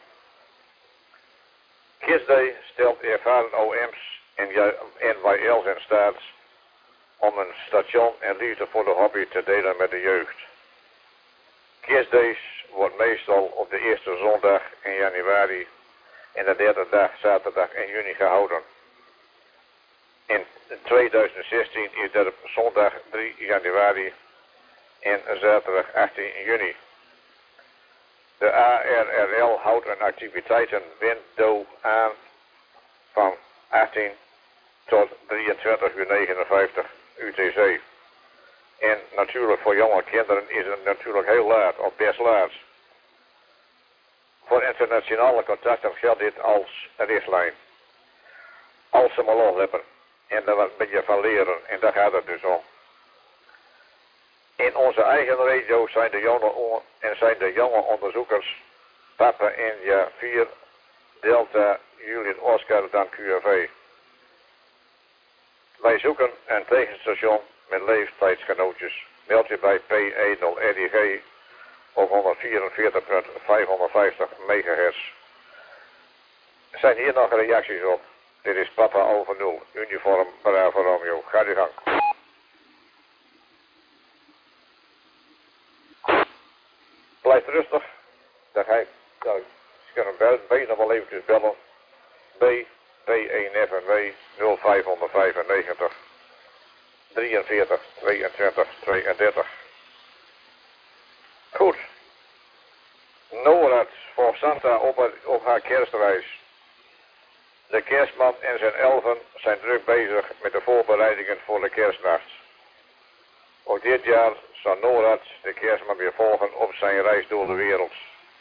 [SPEAKER 1] Kids Day stelt ervaren O M's en N Y L's in staat om een station en liefde voor de hobby te delen met de jeugd. Kids Days wordt meestal op de eerste zondag in januari en de derde dag zaterdag in juni gehouden. In tweeduizend zestien is dat op zondag drie januari en zaterdag achttien juni. De A R R L houdt een activiteitenwindow aan van achttien tot drieëntwintig uur negenenvijftig U T C. En natuurlijk voor jonge kinderen is het natuurlijk heel laat, of best laat. Voor internationale contacten geldt dit als richtlijn. Als ze maar opletten en daar wat een beetje van leren, en daar gaat het dus om. In onze eigen regio zijn de jonge, en zijn de jonge onderzoekers Papa India vier Delta Juliet Oscar dan Q R V. Wij zoeken een tegenstation met leeftijdsgenootjes. Meld je bij P E nul R I G op honderdvierenveertig punt vijfhonderdvijftig megahertz. Er zijn hier nog reacties op. Dit is Papa over nul, uniform Bravo Romeo. Ga je gang. Blijf rustig. Dan ga ik, nou, ze kunnen bellen, B nog wel eventjes bellen. B, P E N F en W nul vijf vijfennegentig, drieënveertig, tweeëntwintig, tweeëndertig. Goed. Norad voor Santa op, op haar kerstreis. De kerstman en zijn elfen zijn druk bezig met de voorbereidingen voor de kerstnacht. Ook dit jaar zal Norad de kerstman weer volgen op zijn reis door de wereld.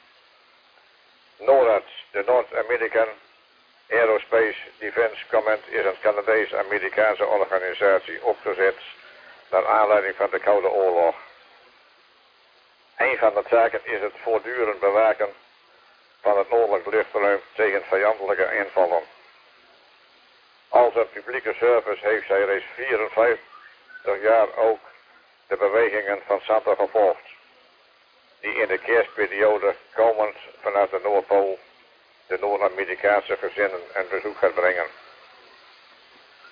[SPEAKER 1] Norad, de North-American Aerospace Defense Command, is een Canadees-Amerikaanse organisatie opgezet naar aanleiding van de Koude Oorlog. Een van de taken is het voortdurend bewaken van het noordelijk luchtruim tegen vijandelijke invallen. Als een publieke service heeft zij reeds vierenvijftig jaar ook de bewegingen van Santa gevolgd, die in de kerstperiode komend vanuit de Noordpool de Noord-Amerikaanse gezinnen een bezoek gaat brengen.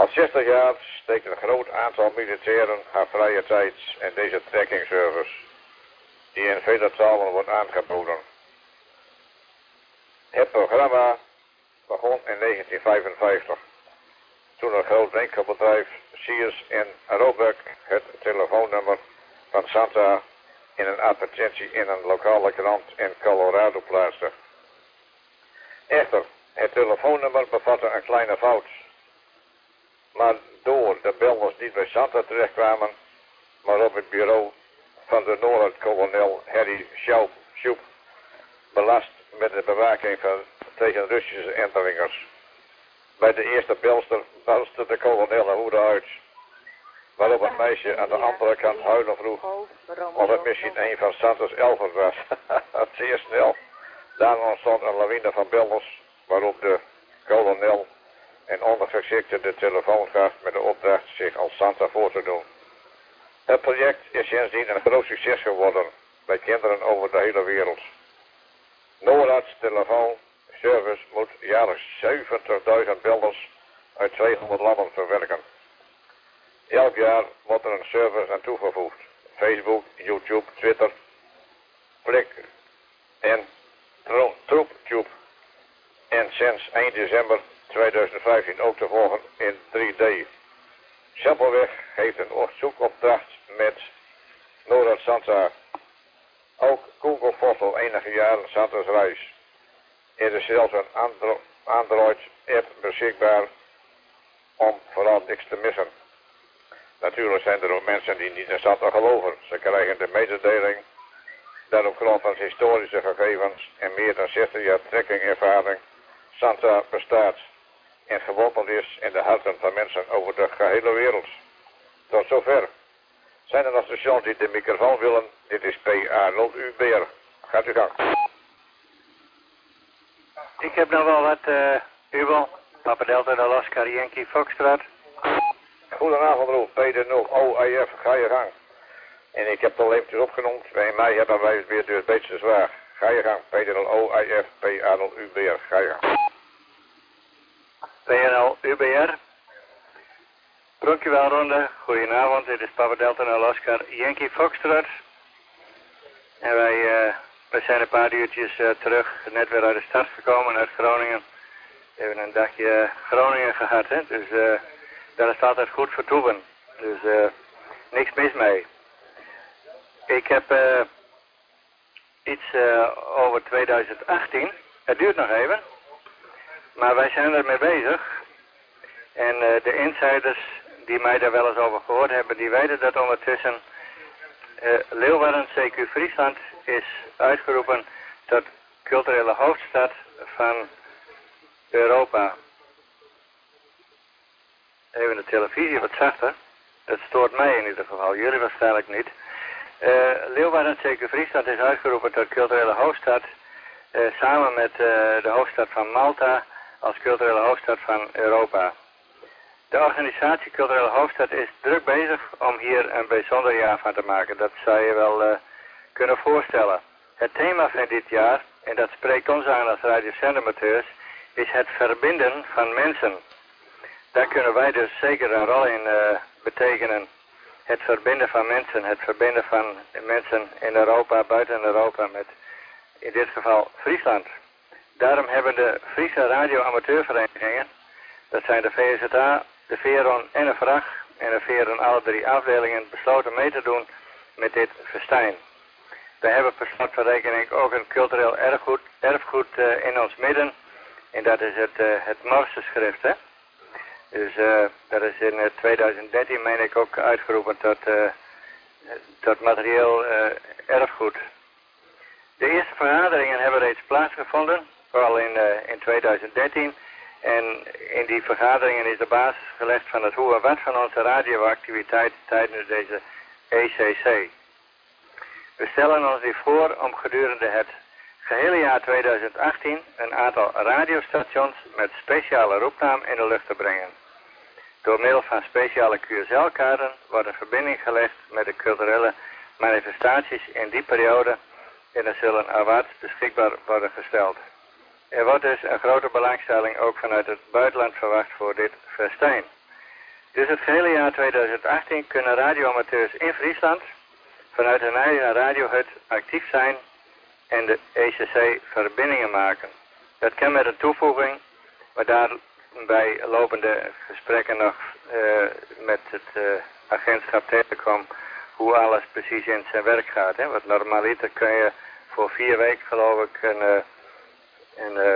[SPEAKER 1] Al zestig jaar steekt een groot aantal militairen haar vrije tijd in deze trekkingservice, die in vele talen wordt aangeboden. Het programma begon in negentien vijfenvijftig, toen een groot winkelbedrijf Sears in Roebuck het telefoonnummer van Santa in een advertentie in een lokale krant in Colorado plaatste. Echter, het telefoonnummer bevatte een kleine fout. Maar door de bellers niet bij Santa terechtkwamen, maar op het bureau van de Noord-kolonel Harry Shoup, belast met de bewaking van, tegen Russische indringers. Bij de eerste belster barstte de kolonel een woede uit, waarop het meisje aan de andere kant huilen vroeg of het misschien een van Santa's elfen was. Zeer snel. Daarna ontstond een lawine van bellers, waarop de kolonel en ondergeschikte de telefoon gaf met de opdracht zich als Santa voor te doen. Het project is sindsdien een groot succes geworden bij kinderen over de hele wereld. NORAD's telefoonservice moet jaarlijks zeventigduizend bellers uit tweehonderd landen verwerken. Elk jaar wordt er een service aan toegevoegd. Facebook, YouTube, Twitter, Flick en TroopTube. En sinds eind december tweeduizend vijftien ook te volgen in drie D. Simpelweg heeft een zoekopdracht met NORAD Santa. Ook Google volgt al enige jaren Santa's reis. Er is zelfs een Andro Android-app beschikbaar om vooral niks te missen. Natuurlijk zijn er ook mensen die niet in Santa geloven. Ze krijgen de mededeling dat op grond van historische gegevens en meer dan zestig jaar trekkingervaring Santa bestaat en geworteld is in de harten van mensen over de gehele wereld. Tot zover. Zijn er nog stations die de microfoon willen? Dit is P A nul U B R. Gaat u gang.
[SPEAKER 7] Ik heb nog wel wat, uh, Ubel. Papa Delta, Alaska, Yankee, Foxtrot.
[SPEAKER 1] Goedenavond, Roel. Peter nul O I F, ga je gang. En ik heb het al eventjes opgenoemd. Bij mij hebben wij het weer door het beetje zwaar. Ga je gang. Peter nul O I F, P A nul U B R. Ga je gang.
[SPEAKER 7] P A nul U B R. Dankjewel, Ronde. Goedenavond. Dit is Papa Delta, Alaska, Yankee, Foxtrot. En wij, uh, wij zijn een paar uurtjes uh, terug. Net weer uit de stad gekomen uit Groningen. We hebben een dagje Groningen gehad, hè. Dus uh, dat is altijd goed vertoeven. Dus uh, niks mis mee. Ik heb uh, iets uh, over tweeduizend achttien. Het duurt nog even. Maar wij zijn ermee bezig. En uh, de insiders die mij daar wel eens over gehoord hebben, die weten dat ondertussen uh, Leeuwarden C Q Friesland is uitgeroepen tot culturele hoofdstad van Europa. Even de televisie wat zachter. Dat stoort mij in ieder geval. Jullie waarschijnlijk niet. Uh, Leeuwarden C Q Friesland is uitgeroepen tot culturele hoofdstad. Uh, samen met uh, de hoofdstad van Malta als culturele hoofdstad van Europa. De organisatie Culturele Hoofdstad is druk bezig om hier een bijzonder jaar van te maken. Dat zou je wel uh, kunnen voorstellen. Het thema van dit jaar, en dat spreekt ons aan als radiozendamateurs, is het verbinden van mensen. Daar kunnen wij dus zeker een rol in uh, betekenen. Het verbinden van mensen, het verbinden van mensen in Europa, buiten Europa, met in dit geval Friesland. Daarom hebben de Friese radio-amateurverenigingen, dat zijn de V Z A, de Veron en de V R A G, en de Veron alle drie afdelingen, besloten mee te doen met dit festijn. We hebben per slot van rekening ook een cultureel erfgoed, erfgoed uh, in ons midden, en dat is het, uh, het Morseschrift, hè. Dus uh, dat is in uh, tweeduizend dertien, meen ik, ook uitgeroepen tot, uh, tot materieel uh, erfgoed. De eerste vergaderingen hebben reeds plaatsgevonden, vooral in, uh, in tweeduizend dertien. En in die vergaderingen is de basis gelegd van het hoe en wat van onze radioactiviteit tijdens deze E C C. We stellen ons nu voor om gedurende het gehele jaar tweeduizend achttien een aantal radiostations met speciale roepnaam in de lucht te brengen. Door middel van speciale Q S L-kaarten wordt een verbinding gelegd met de culturele manifestaties in die periode en er zullen awards beschikbaar worden gesteld. Er wordt dus een grote belangstelling ook vanuit het buitenland verwacht voor dit festijn. Dus het gehele jaar tweeduizend achttien kunnen radioamateurs in Friesland vanuit hun eigen radiohut actief zijn en de E C C verbindingen maken. Dat kan met een toevoeging, maar daarbij lopen de gesprekken nog uh, met het uh, agentschap Telecom hoe alles precies in zijn werk gaat. Hè? Want normaliter kun je voor vier weken geloof ik een, uh, een uh,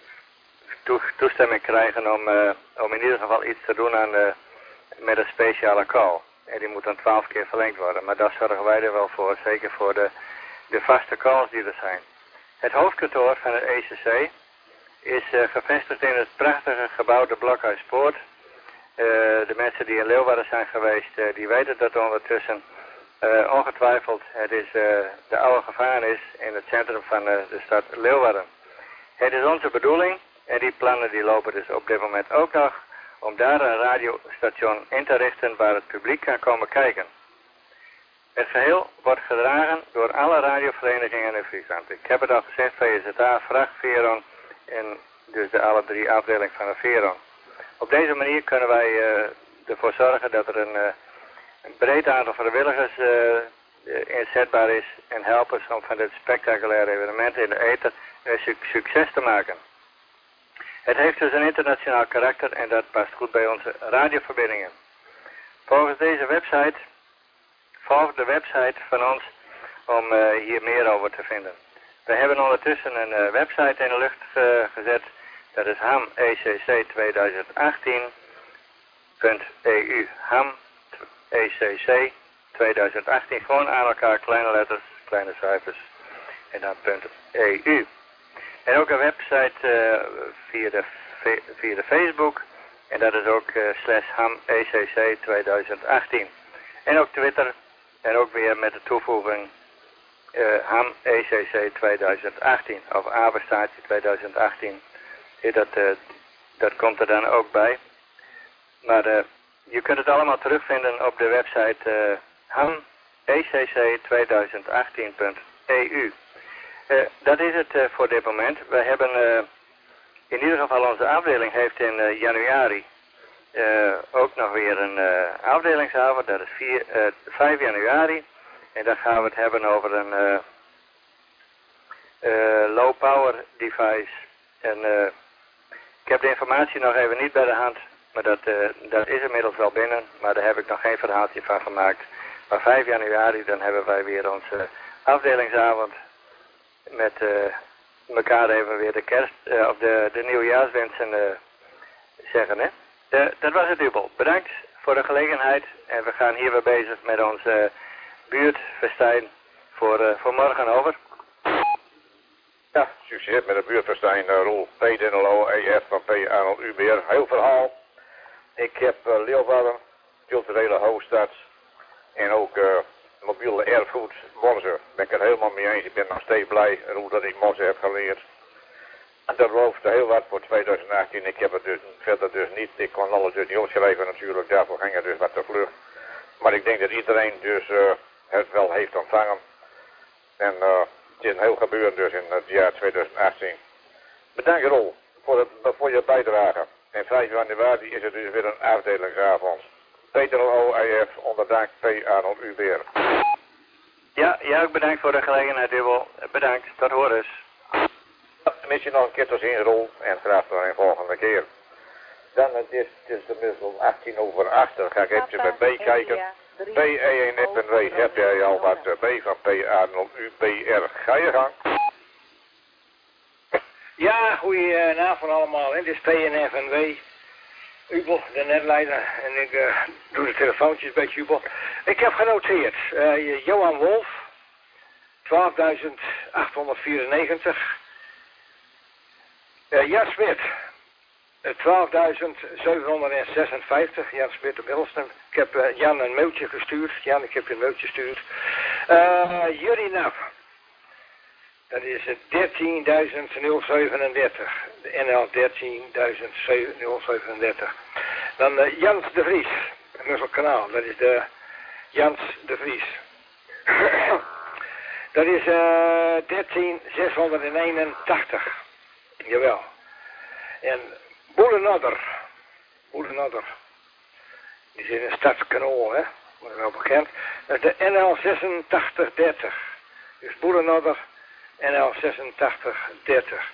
[SPEAKER 7] toe toestemming krijgen om, uh, om in ieder geval iets te doen aan, uh, met een speciale call. En die moet dan twaalf keer verlengd worden. Maar daar zorgen wij er wel voor, zeker voor de, de vaste calls die er zijn. Het hoofdkantoor van het E C C is uh, gevestigd in het prachtige gebouwde Blokhuispoort. Uh, de mensen die in Leeuwarden zijn geweest, uh, die weten dat ondertussen. Uh, ongetwijfeld, het is uh, de oude gevangenis in het centrum van uh, de stad Leeuwarden. Het is onze bedoeling, en die plannen die lopen dus op dit moment ook nog, om daar een radiostation in te richten waar het publiek kan komen kijken. Het geheel wordt gedragen door alle radioverenigingen in Friesland. Ik heb het al gezegd, V Z A, Vracht, Veron en dus de alle drie afdelingen van de Veron. Op deze manier kunnen wij uh, ervoor zorgen dat er een, uh, een breed aantal vrijwilligers uh, inzetbaar is en helpers om van dit spectaculaire evenement in de ether een su succes te maken. Het heeft dus een internationaal karakter en dat past goed bij onze radioverbindingen. Volgens deze website, volg de website van ons om uh, hier meer over te vinden. We hebben ondertussen een uh, website in de lucht uh, gezet. Dat is ham e c c tweeduizend achttien punt e u. ham e c c tweeduizend achttien. Gewoon aan elkaar, kleine letters, kleine cijfers. En dan punt e u. En ook een website uh, via, de, via de Facebook. En dat is ook uh, slash ham e c c tweeduizend achttien. En ook Twitter. En ook weer met de toevoeging uh, ham e c c tweeduizend achttien. Of apenstaartje tweeduizend achttien. Dat, uh, dat komt er dan ook bij. Maar uh, je kunt het allemaal terugvinden op de website uh, ham e c c tweeduizend achttien punt e u. Uh, dat is het uh, voor dit moment. We hebben uh, in ieder geval onze afdeling heeft in uh, januari uh, ook nog weer een uh, afdelingsavond. Dat is vier, uh, vijf januari. En dan gaan we het hebben over een uh, uh, low power device. En uh, ik heb de informatie nog even niet bij de hand. Maar dat, uh, dat is inmiddels wel binnen. Maar daar heb ik nog geen verhaaltje van gemaakt. Maar vijf januari dan hebben wij weer onze afdelingsavond. Met uh, elkaar even weer de kerst, uh, of de, de nieuwjaarswensen uh, zeggen. Hè? De, dat was het dubbel. Bedankt voor de gelegenheid. En we gaan hier weer bezig met onze uh, buurtfestijn voor, uh, voor morgen over.
[SPEAKER 1] Ja, succes met de buurtfestijn, uh, Roel. P D N L O E F van P A N L U B R. Heel verhaal. Ik heb uh, Leeuwarden, culturele hoofdstad en ook uh, mobiele erfgoed, Morze. Ben ik er helemaal mee eens. Ik ben nog steeds blij hoe dat ik Morze heb geleerd. Dat belooft heel wat voor tweeduizend achttien. Ik heb het dus verder dus niet. Ik kon alles dus niet opschrijven natuurlijk. Daarvoor ging het dus wat te vlug. Maar ik denk dat iedereen dus uh, het wel heeft ontvangen. En uh, het is een heel gebeuren dus in het jaar tweeduizend achttien. Bedankt Rol voor, het, voor je bijdrage. En vijf januari is het dus weer een afdelingsavond. P D N L O E F onder dank P A N L U B R.
[SPEAKER 7] Ja, jij ook bedankt voor de gelegenheid, Dubbel. Bedankt, tot horens.
[SPEAKER 1] Ja, mis je nog een keer te zien, Rol, en graag tot een volgende keer. Dan het is het is inmiddels achttien over acht, dan ga ik even bij B kijken. B E één F en W, heb jij al wat B van P A N L U B R. Ga je gang.
[SPEAKER 8] Ja, goedenavond allemaal. Dit is P N F en W. Ubel, de netleider. En ik uh, doe de telefoontjes bij Ubel. Ik heb genoteerd. Uh, Johan Wolf. twaalfduizend achthonderdvierennegentig. Uh, Jan Smit. Uh, twaalfduizend zevenhonderdzesenvijftig. Jan Smit op Hilstem. Ik heb uh, Jan een mailtje gestuurd. Jan, ik heb je een mailtje gestuurd. Uh, Jullie Naf. Dat is dertienduizend zevenendertig. De N L dertienduizend zevenendertig. Dan uh, Jans de Vries. Musselkanaal. Dat is de Jans de Vries. Dat is uh, dertienzeshonderdeenentachtig. Jawel. En Boelenodder. Boelenodder. Die zit in Stadskanool, hè. Dat is wel bekend. Dat is de N L zesentachtig dertig. Dus Boerenodder N L zesentachtig dertig.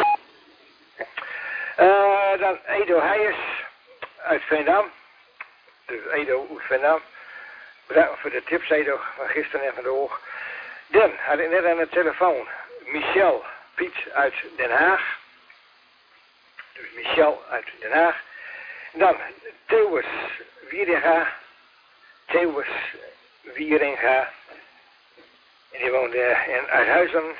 [SPEAKER 8] Uh, dan Edo Heijers uit Veendam. Dus Edo uit Veendam. Bedankt voor de tips, Edo, van gisteren en van de oog. Dan had ik net aan de telefoon Michel Piet uit Den Haag. Dus Michel uit Den Haag. Dan Theus Wieringa. Theus Wieringa. En die woonde in Uithuizen.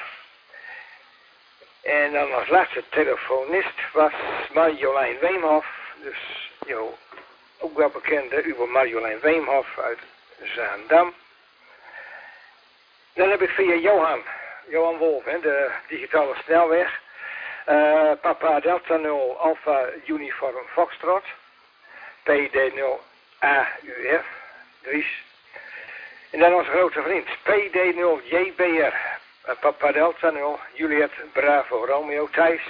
[SPEAKER 8] En dan als laatste telefonist was Marjolein Weemhof. Dus joh, ook wel bekende Uwe Marjolein Weemhof uit Zaandam. Dan heb ik via Johan, Johan Wolf, hè, de digitale snelweg. Uh, Papa Delta nul Alpha Uniform Foxtrot. P D nul A U F, Dries. En dan onze grote vriend, P D nul J B R. Uh, Papa Delta nul Juliet Bravo Romeo Thijs.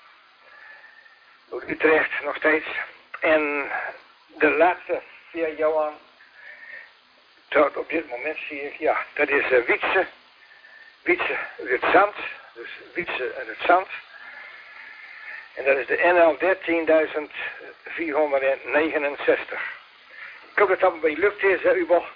[SPEAKER 8] Utrecht nog steeds. En de laatste via Johan. Tot op dit moment zie ik, ja, dat is uh, Wietse. Wietse uit het Zand. Dus Wietse uit het Zand. En dat is de N L dertien vierhonderdnegenenzestig. Ik hoop dat dat een beetje lukt is, uh, Ubo.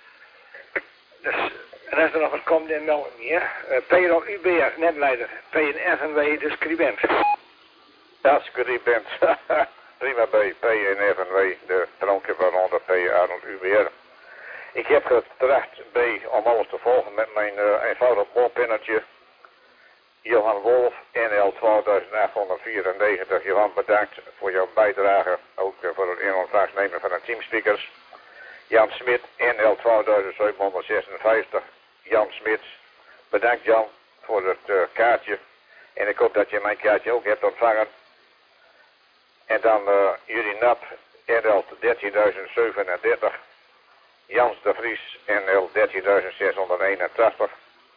[SPEAKER 8] Dus, en als er nog wat komt, dan meld ik niet, hè. Uh, P R O U B R, netleider. P N F N W, de scribent.
[SPEAKER 1] Ja, scribent. Prima bij P N F N W, de dronken van onder P R O U B R. Ik heb getracht bij om alles te volgen met mijn uh, eenvoudig bolpennetje. Johan Wolf, N L twaalf achthonderdvierennegentig. Johan, bedankt voor jouw bijdrage. Ook uh, voor het in ontvangst nemen van de teamspeakers. Jan Smit, N L twaalf zevenhonderdzesenvijftig. Jan Smits, bedankt Jan voor het uh, kaartje. En ik hoop dat je mijn kaartje ook hebt ontvangen. En dan uh, jullie Nap, N L dertien zevenendertig. Jans de Vries, N L dertien zeshonderdeenentachtig.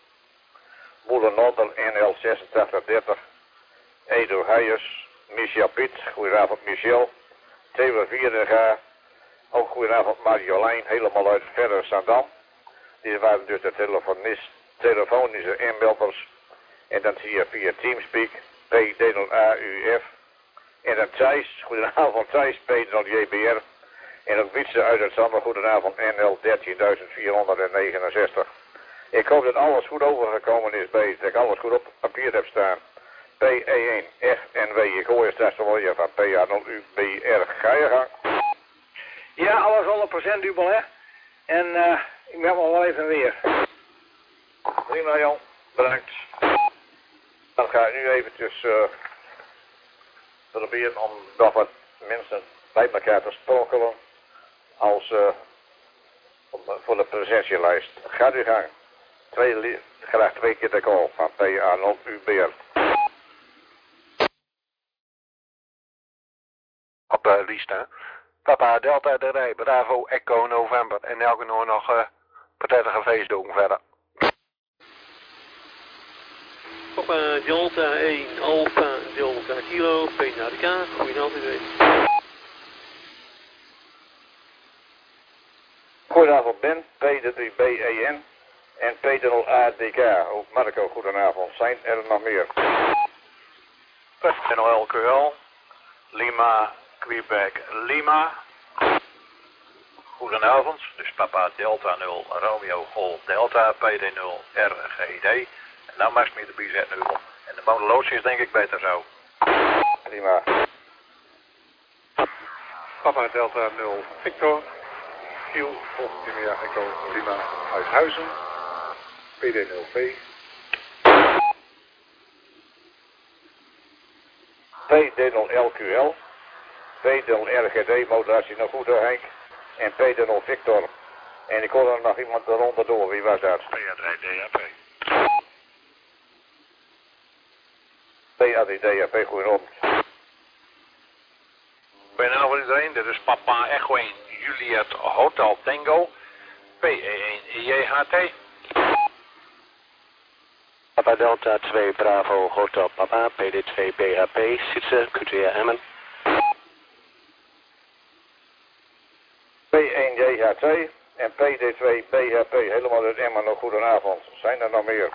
[SPEAKER 1] Moeder Noddel, N L zesentachtig dertig. Edo Heijers, Michel Piet, goedenavond Michel. Theo Vierenga, ook goedenavond Marjolein, helemaal uit verder Zandam. Die waren dus de telefonist, telefonische inbeelders. En dan zie je via Teamspeak, P D nul A U F. En dan Thijs, goedenavond Thijs, P D nul J B R. En ook Wietse uit het Zander, goedenavond N L dertien vierhonderdnegenenzestig. Ik hoop dat alles goed overgekomen is bij, dat ik alles goed op papier heb staan. P E één F N W, ik hoor je straks wel je van P A nul U B R. Ga je gang?
[SPEAKER 8] Ja, alles honderd procent dubbel, hè. En uh, ik ben wel even weer.
[SPEAKER 1] Prima Jan, bedankt. Dan ga ik nu eventjes uh, proberen om nog wat mensen bij elkaar te sprokkelen als uh, voor de presentielijst. Ga u gang. Twee, graag twee keer de call van P A nul U B R.
[SPEAKER 9] Op uh, Lista. Papa Delta de Rij, Bravo, Echo, November. En elke nog nog uh, prettige feestdagen verder.
[SPEAKER 10] Papa Delta één, Alpha Delta Kilo, P naar de K. Goedenavond iedereen.
[SPEAKER 1] Goedenavond Ben, P D drie B E N en P D nul A D K. Ook Marco, goedenavond. Zijn er nog meer?
[SPEAKER 5] N L Q L, Lima, Quebec, Lima. Goedenavond, dus Papa Delta nul, Romeo Golf Delta, P D nul, R G D. En nou mag ik me erbij zetten nu. En de monologie is denk ik beter zo.
[SPEAKER 1] Prima.
[SPEAKER 11] Papa Delta nul, Victor. Giel, volgende India Echo Lima uit Huizen, P D nul V.
[SPEAKER 1] P D nul L Q L, P D nul R G D, moderatie nog goed hoor Henk, en P D nul Victor. En ik hoorde er nog iemand eronder door, wie was dat?
[SPEAKER 5] P A drie D A P.
[SPEAKER 1] P A drie D A P, goedenavond.
[SPEAKER 5] Goedenavond iedereen, dit is Papa Echo één. Juliet Hotel Tango, P E één J H T.
[SPEAKER 12] Papa Delta twee Bravo Hotel Papa, P D twee B H P, Sietse, Q T A Emmen.
[SPEAKER 1] P één J H T en P D twee B H P. Helemaal uit Emmen, nog goedenavond. Zijn er nog meer?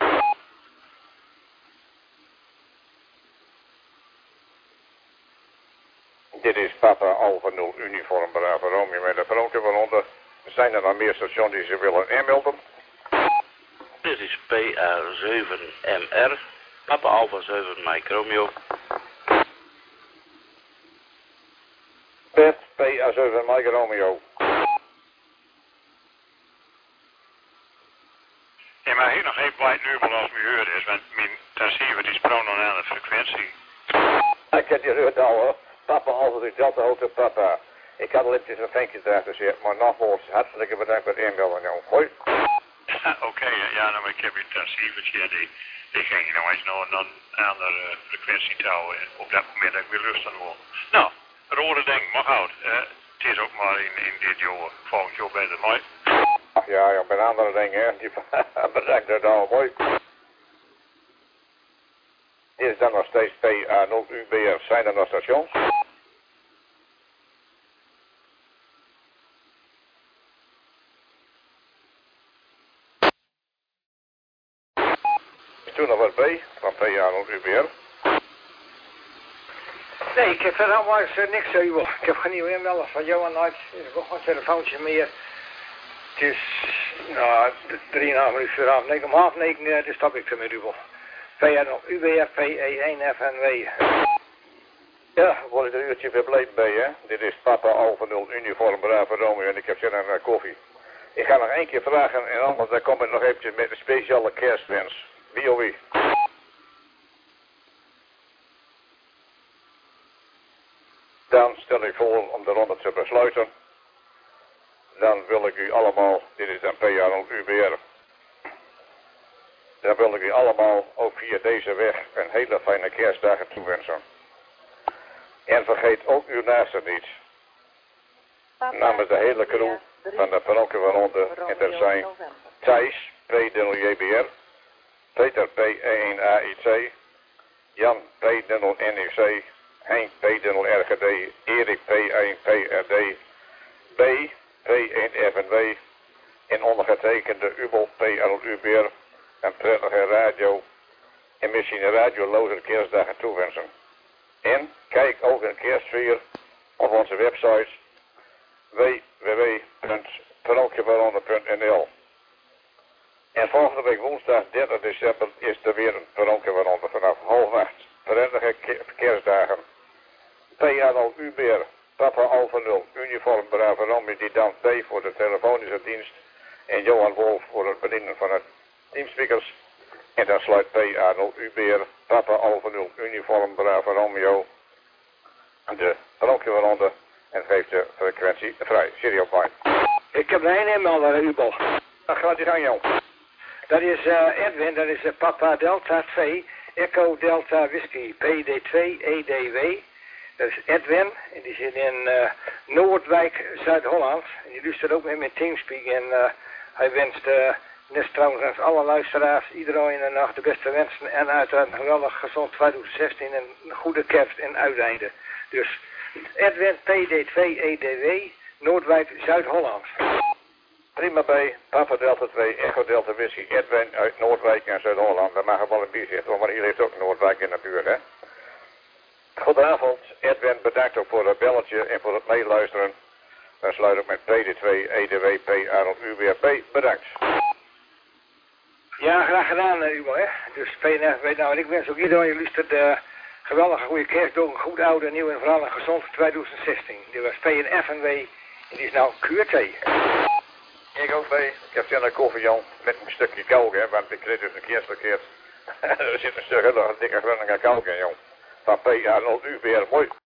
[SPEAKER 1] Dit is Papa Alpha nul uniform Bravo Romeo met de Veronica waaronder. Zijn er nog meer stations die ze willen inmelden?
[SPEAKER 13] Dit is P A zeven M R, Papa Alpha zeven Mike Romeo.
[SPEAKER 1] Bert, P A zeven Mike Romeo.
[SPEAKER 6] Ja, maar hier nog even bij nu als u hoort is, want mijn transceiver die sprong nog aan de frequentie.
[SPEAKER 1] Ik heb je gehoord al hoor. Papa Alpha is Delta Hotel Papa. Ik had al eventjes een vinkje erachter gezet, maar nogmaals hartelijk bedankt voor het inbellen, jong. Hoi.
[SPEAKER 6] Oké, okay, ja, nou, maar ik heb een transceivertje, die, die ging nou eens naar een andere uh, frequentie touwen op dat moment dat ik weer rustig wil. Nou, rode ding, mag oud. Uh, het is ook maar in, in dit jaar, volgend jaar beter, mooi.
[SPEAKER 1] Ach ja, ja, bij andere dingen, hè. Die bedankt het al, mooi. Dit is dan nog steeds P A nul U B R. Zijn er nog stations? Toen nog wat B van P A nul U B R.
[SPEAKER 8] Nee, ik heb verder allemaal eens uh, niks over. Ik heb geen nieuwe inmelders van Johan uit. Er is ook geen telefoontje meer. Het is, nou, drieënhalf minuten voor half negen. Om half negen, uh, dus stap ik ermee, Rubel. P A nul U B R, P E één F N W.
[SPEAKER 1] Ja, word ik er een uurtje verbleven bij, hè. Dit is Papa Alpha nul uniform Bravo Romeo en ik heb zin aan uh, koffie. Ik ga nog één keer vragen en anders dan kom ik nog eventjes met een speciale kerstwens. Wie of wie? Dan stel ik voor om de ronde te besluiten. Dan wil ik u allemaal, dit is dan P A nul U B R. Dan wil ik u allemaal ook via deze weg een hele fijne kerstdagen toewensen. En vergeet ook uw naasten niet. Namens de hele crew van de Veronica waaronder, en dat zijn Thijs, P D nul J B R, Peter, P E één A I C, Jan, P D nul N U C, Henk, P D nul R G D, Erik, P één P R D, B, P één F N W, en ondergetekende Ubel, P L U B R, een prettige radio en misschien een radioloze kerstdagen toewensen. En kijk ook een kerstsfeer op onze website w w w punt veronica punt n l. En volgende week woensdag dertig december is er weer een Veronica waaronder vanaf half acht. Prettige kerstdagen. P A nul U B R, Papa Alpha nul, uniform Bravo Romeo, die dan D voor de telefonische dienst en Johan Wolf voor het bedienen van het teamspeakers. En dan sluit P A nul U B R, Papa Alpha nul, uniform Bravo Romeo, de Veronica waaronder en geeft de frequentie vrij. Serial fine.
[SPEAKER 8] Ik heb er één inmelder, Ubel.
[SPEAKER 1] Dan gaat hij aan jou.
[SPEAKER 8] Dat is uh, Edwin, dat is uh, Papa Delta twee, Echo Delta Whisky, P D twee E D W. Dat is Edwin, en die zit in uh, Noordwijk, Zuid-Holland. En die luistert ook mee met Teamspeak. En uh, hij wenst, uh, net trouwens als alle luisteraars, iedereen een nacht de beste wensen. En uiteraard een geweldig gezond twintig zestien en een goede kerst en uiteinde. Dus Edwin, P D twee E D W, Noordwijk, Zuid-Holland.
[SPEAKER 1] Prima bij Papa Delta twee, Echo Delta Whisky, Edwin uit Noordwijk en Zuid-Holland. Dat mag er wel een bier zitten, maar hier heeft ook Noordwijk in de buurt, hè. Goedenavond, Edwin, bedankt ook voor het belletje en voor het meeluisteren. Dan sluit ik met P D twee, E D W, P A nul U B R, bedankt.
[SPEAKER 8] Ja, graag gedaan, uh, Ubel, hè. Dus P N F weet nou, en ik wens ook iedereen, je luistert uh, geweldige goede kerst, door een goed oude, nieuw en vooral een gezond twintig zestien. Dit was P N F N W en die is nou Q R T.
[SPEAKER 1] Ik ook bij. Ik heb zin naar koffie, Jan, met een stukje kalk, hè, want ik kreeg dus een keer verkeerd. Er zit een stuk hele dikke grunnige kalk in, jong. Van P A nul U B R, mooi.